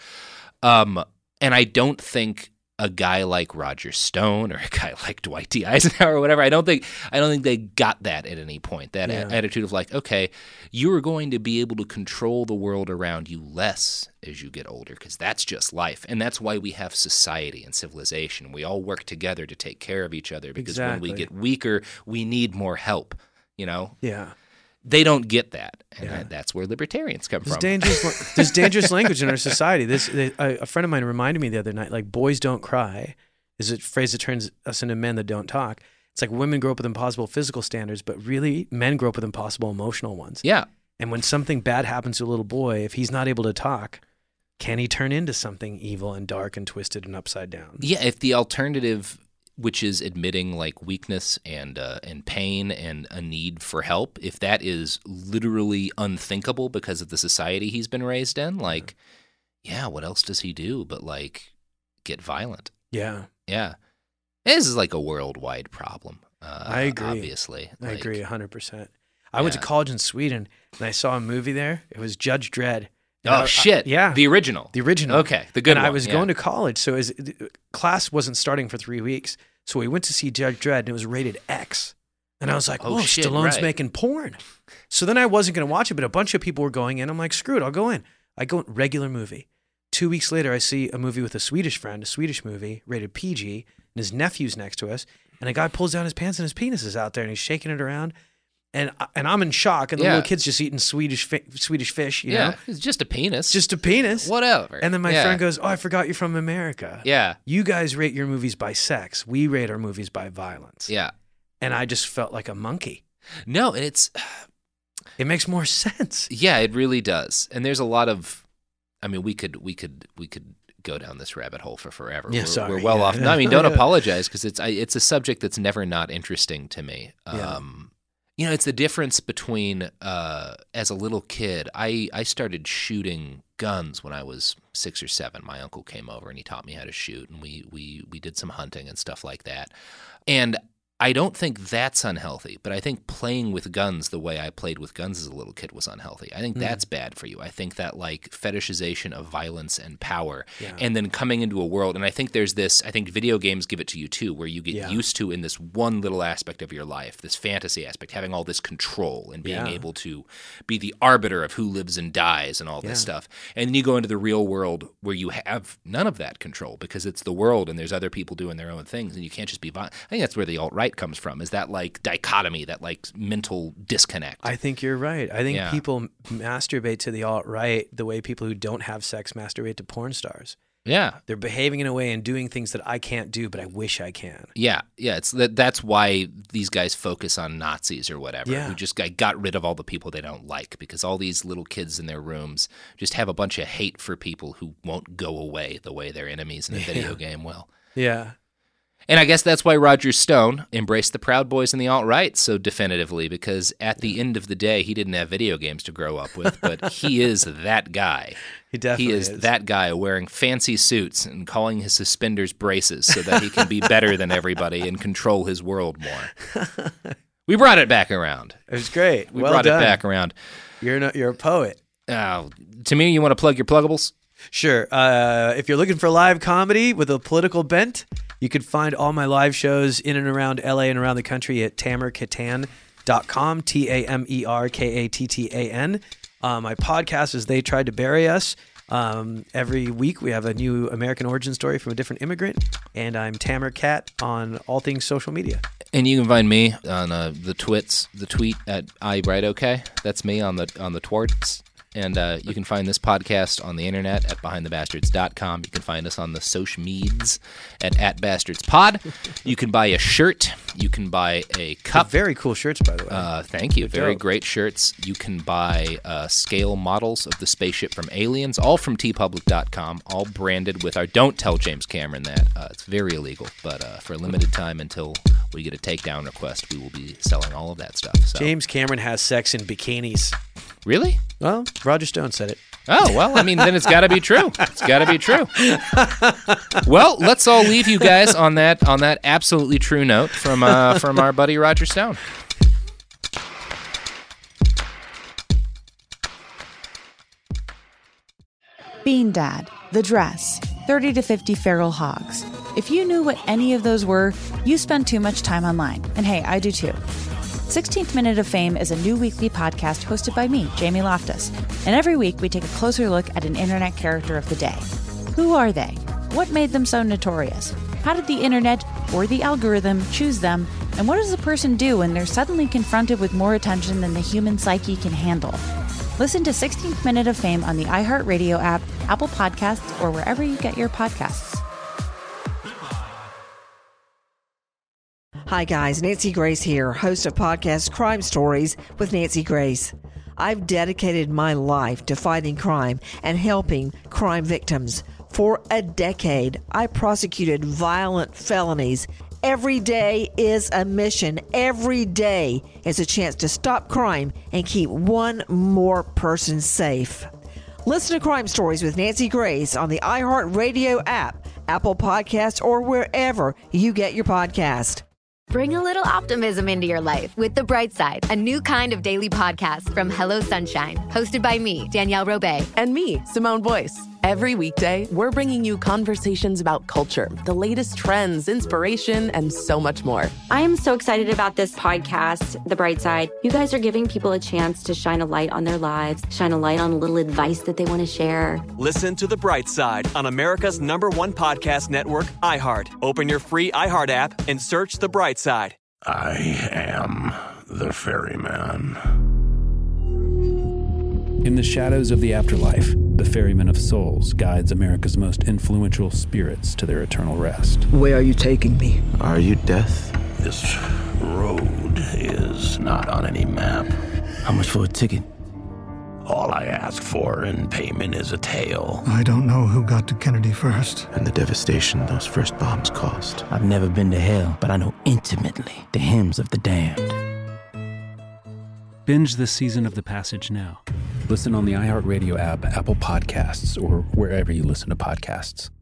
Um, and I don't think a guy like Roger Stone or a guy like Dwight D. Eisenhower or whatever, I don't think I don't think they got that at any point. That Yeah. a- attitude of like, okay, you are going to be able to control the world around you less as you get older, because that's just life. And that's why we have society and civilization. We all work together to take care of each other, because when we Exactly. get weaker, we need more help, you know? Yeah. They don't get that. And Yeah. that, that's where libertarians come There's from. dangerous, there's dangerous language in our society. This a, a friend of mine reminded me the other night, like boys don't cry is a phrase that turns us into men that don't talk. It's like women grow up with impossible physical standards, but really men grow up with impossible emotional ones. Yeah. And when something bad happens to a little boy, if he's not able to talk, can he turn into something evil and dark and twisted and upside down? Yeah, if the alternative, which is admitting like weakness and uh, and pain and a need for help, if that is literally unthinkable because of the society he's been raised in, like, yeah, what else does he do but like get violent? Yeah. Yeah. This is like a worldwide problem. Uh, I agree. Obviously. I Like, agree one hundred percent. I went to yeah. college in Sweden, and I saw a movie there. It was Judge Dredd, Oh, I, shit. I, yeah. The original. The original. Okay. The good and one. I was yeah. going to college, so as, class wasn't starting for three weeks. So we went to see Judge Dredd, and it was rated X. And I was like, oh, oh, shit, Stallone's right. making porn. So then I wasn't going to watch it, but a bunch of people were going in. I'm like, screw it, I'll go in. I go in, regular movie. Two weeks later, I see a movie with a Swedish friend, a Swedish movie, rated P G, and his nephew's next to us. And a guy pulls down his pants and his penis is out there, and he's shaking it around. And and I'm in shock, and the yeah. little kid's just eating Swedish fi- Swedish fish, you yeah, know? it's just a penis. Just a penis. Whatever. And then my yeah. friend goes, oh, I forgot you're from America. Yeah. You guys rate your movies by sex. We rate our movies by violence. Yeah. And I just felt like a monkey. No, and it's... It makes more sense. Yeah, it really does. And there's a lot of... I mean, we could we could, we could go down this rabbit hole for forever. Yeah, we're, sorry. We're well yeah. off. No, I mean, don't apologize, because it's I, it's a subject that's never not interesting to me. Yeah. Um, you know, it's the difference between, uh, as a little kid, I, I started shooting guns when I was six or seven. My uncle came over and he taught me how to shoot, and we we we did some hunting and stuff like that. And I don't think that's unhealthy, but I think playing with guns the way I played with guns as a little kid was unhealthy. I think Mm. that's bad for you. I think that like fetishization of violence and power, Yeah. and then coming into a world, and I think there's this, I think video games give it to you too, where you get Yeah. used to in this one little aspect of your life, this fantasy aspect, having all this control and being Yeah. able to be the arbiter of who lives and dies and all Yeah. this stuff. And then you go into the real world where you have none of that control because it's the world and there's other people doing their own things and you can't just be violent. I think that's where the alt-right comes from, is that like dichotomy, that like mental disconnect. I think you're right. I think Yeah. people masturbate to the alt-right the way people who don't have sex masturbate to porn stars. Yeah. They're behaving in a way and doing things that I can't do, but I wish I can. Yeah, yeah. It's that. That's why these guys focus on Nazis or whatever, Yeah. who just got, got rid of all the people they don't like, because all these little kids in their rooms just have a bunch of hate for people who won't go away the way their enemies in a video Yeah. game will. Yeah. And I guess that's why Roger Stone embraced the Proud Boys and the alt-right so definitively, because at the end of the day, he didn't have video games to grow up with, but he is that guy. He definitely He is, is. that guy wearing fancy suits and calling his suspenders braces so that he can be better than everybody and control his world more. We brought it back around. It was great. We Well brought done. it back around. You're a, you're a poet. Uh, to me, you want to plug your pluggables? Sure. Uh, if you're looking for live comedy with a political bent, you can find all my live shows in and around L A and around the country at tamer katan dot com, T A M E R K A T T A N. Uh, my podcast is They Tried to Bury Us. Um, every week we have a new American origin story from a different immigrant, and I'm Tamer Cat on all things social media. And you can find me on uh, the twits, the tweet at I Write Okay. That's me on the on the twarts. And uh, you can find this podcast on the internet at behind the bastards dot com. You can find us on the social meds at, at bastardspod. You can buy a shirt. You can buy a cup. They're very cool shirts, by the way. Uh, thank you. They're Very dope. great shirts. You can buy uh, scale models of the spaceship from Aliens, all from t public dot com, all branded with our Don't Tell James Cameron That. Uh, it's very illegal, but uh, for a limited time until we get a takedown request, we will be selling all of that stuff. So. James Cameron has sex in bikinis. Really? Well, Roger Stone said it. Oh, well, I mean, then it's got to be true. It's got to be true. Well, let's all leave you guys on that on that absolutely true note from uh, from our buddy Roger Stone. Bean Dad, The Dress, thirty to fifty Feral Hogs. If you knew what any of those were, you spend too much time online. And hey, I do too. sixteenth Minute of Fame is a new weekly podcast hosted by me, Jamie Loftus. And every week we take a closer look at an internet character of the day. Who are they? What made them so notorious? How did the internet or the algorithm choose them? And what does a person do when they're suddenly confronted with more attention than the human psyche can handle? Listen to sixteenth Minute of Fame on the iHeartRadio app, Apple Podcasts, or wherever you get your podcasts. Hi guys, Nancy Grace here, host of podcast Crime Stories with Nancy Grace. I've dedicated my life to fighting crime and helping crime victims. For a decade, I prosecuted violent felonies. Every day is a mission. Every day is a chance to stop crime and keep one more person safe. Listen to Crime Stories with Nancy Grace on the iHeartRadio app, Apple Podcasts, or wherever you get your podcast. Bring a little optimism into your life with The Bright Side, a new kind of daily podcast from Hello Sunshine, hosted by me, Danielle Robay. And me, Simone Boyce. Every weekday, we're bringing you conversations about culture, the latest trends, inspiration, and so much more. I am so excited about this podcast, The Bright Side. You guys are giving people a chance to shine a light on their lives, shine a light on a little advice that they want to share. Listen to The Bright Side on America's number one podcast network, iHeart. Open your free iHeart app and search The Bright Side. I am the ferryman. In the shadows of the afterlife, the Ferryman of Souls guides America's most influential spirits to their eternal rest. Where are you taking me? Are you death? This road is not on any map. How much for a ticket? All I ask for in payment is a tale. I don't know who got to Kennedy first. And the devastation those first bombs caused. I've never been to hell, but I know intimately the hymns of the damned. Binge this season of The Passage now. Listen on the iHeartRadio app, Apple Podcasts, or wherever you listen to podcasts.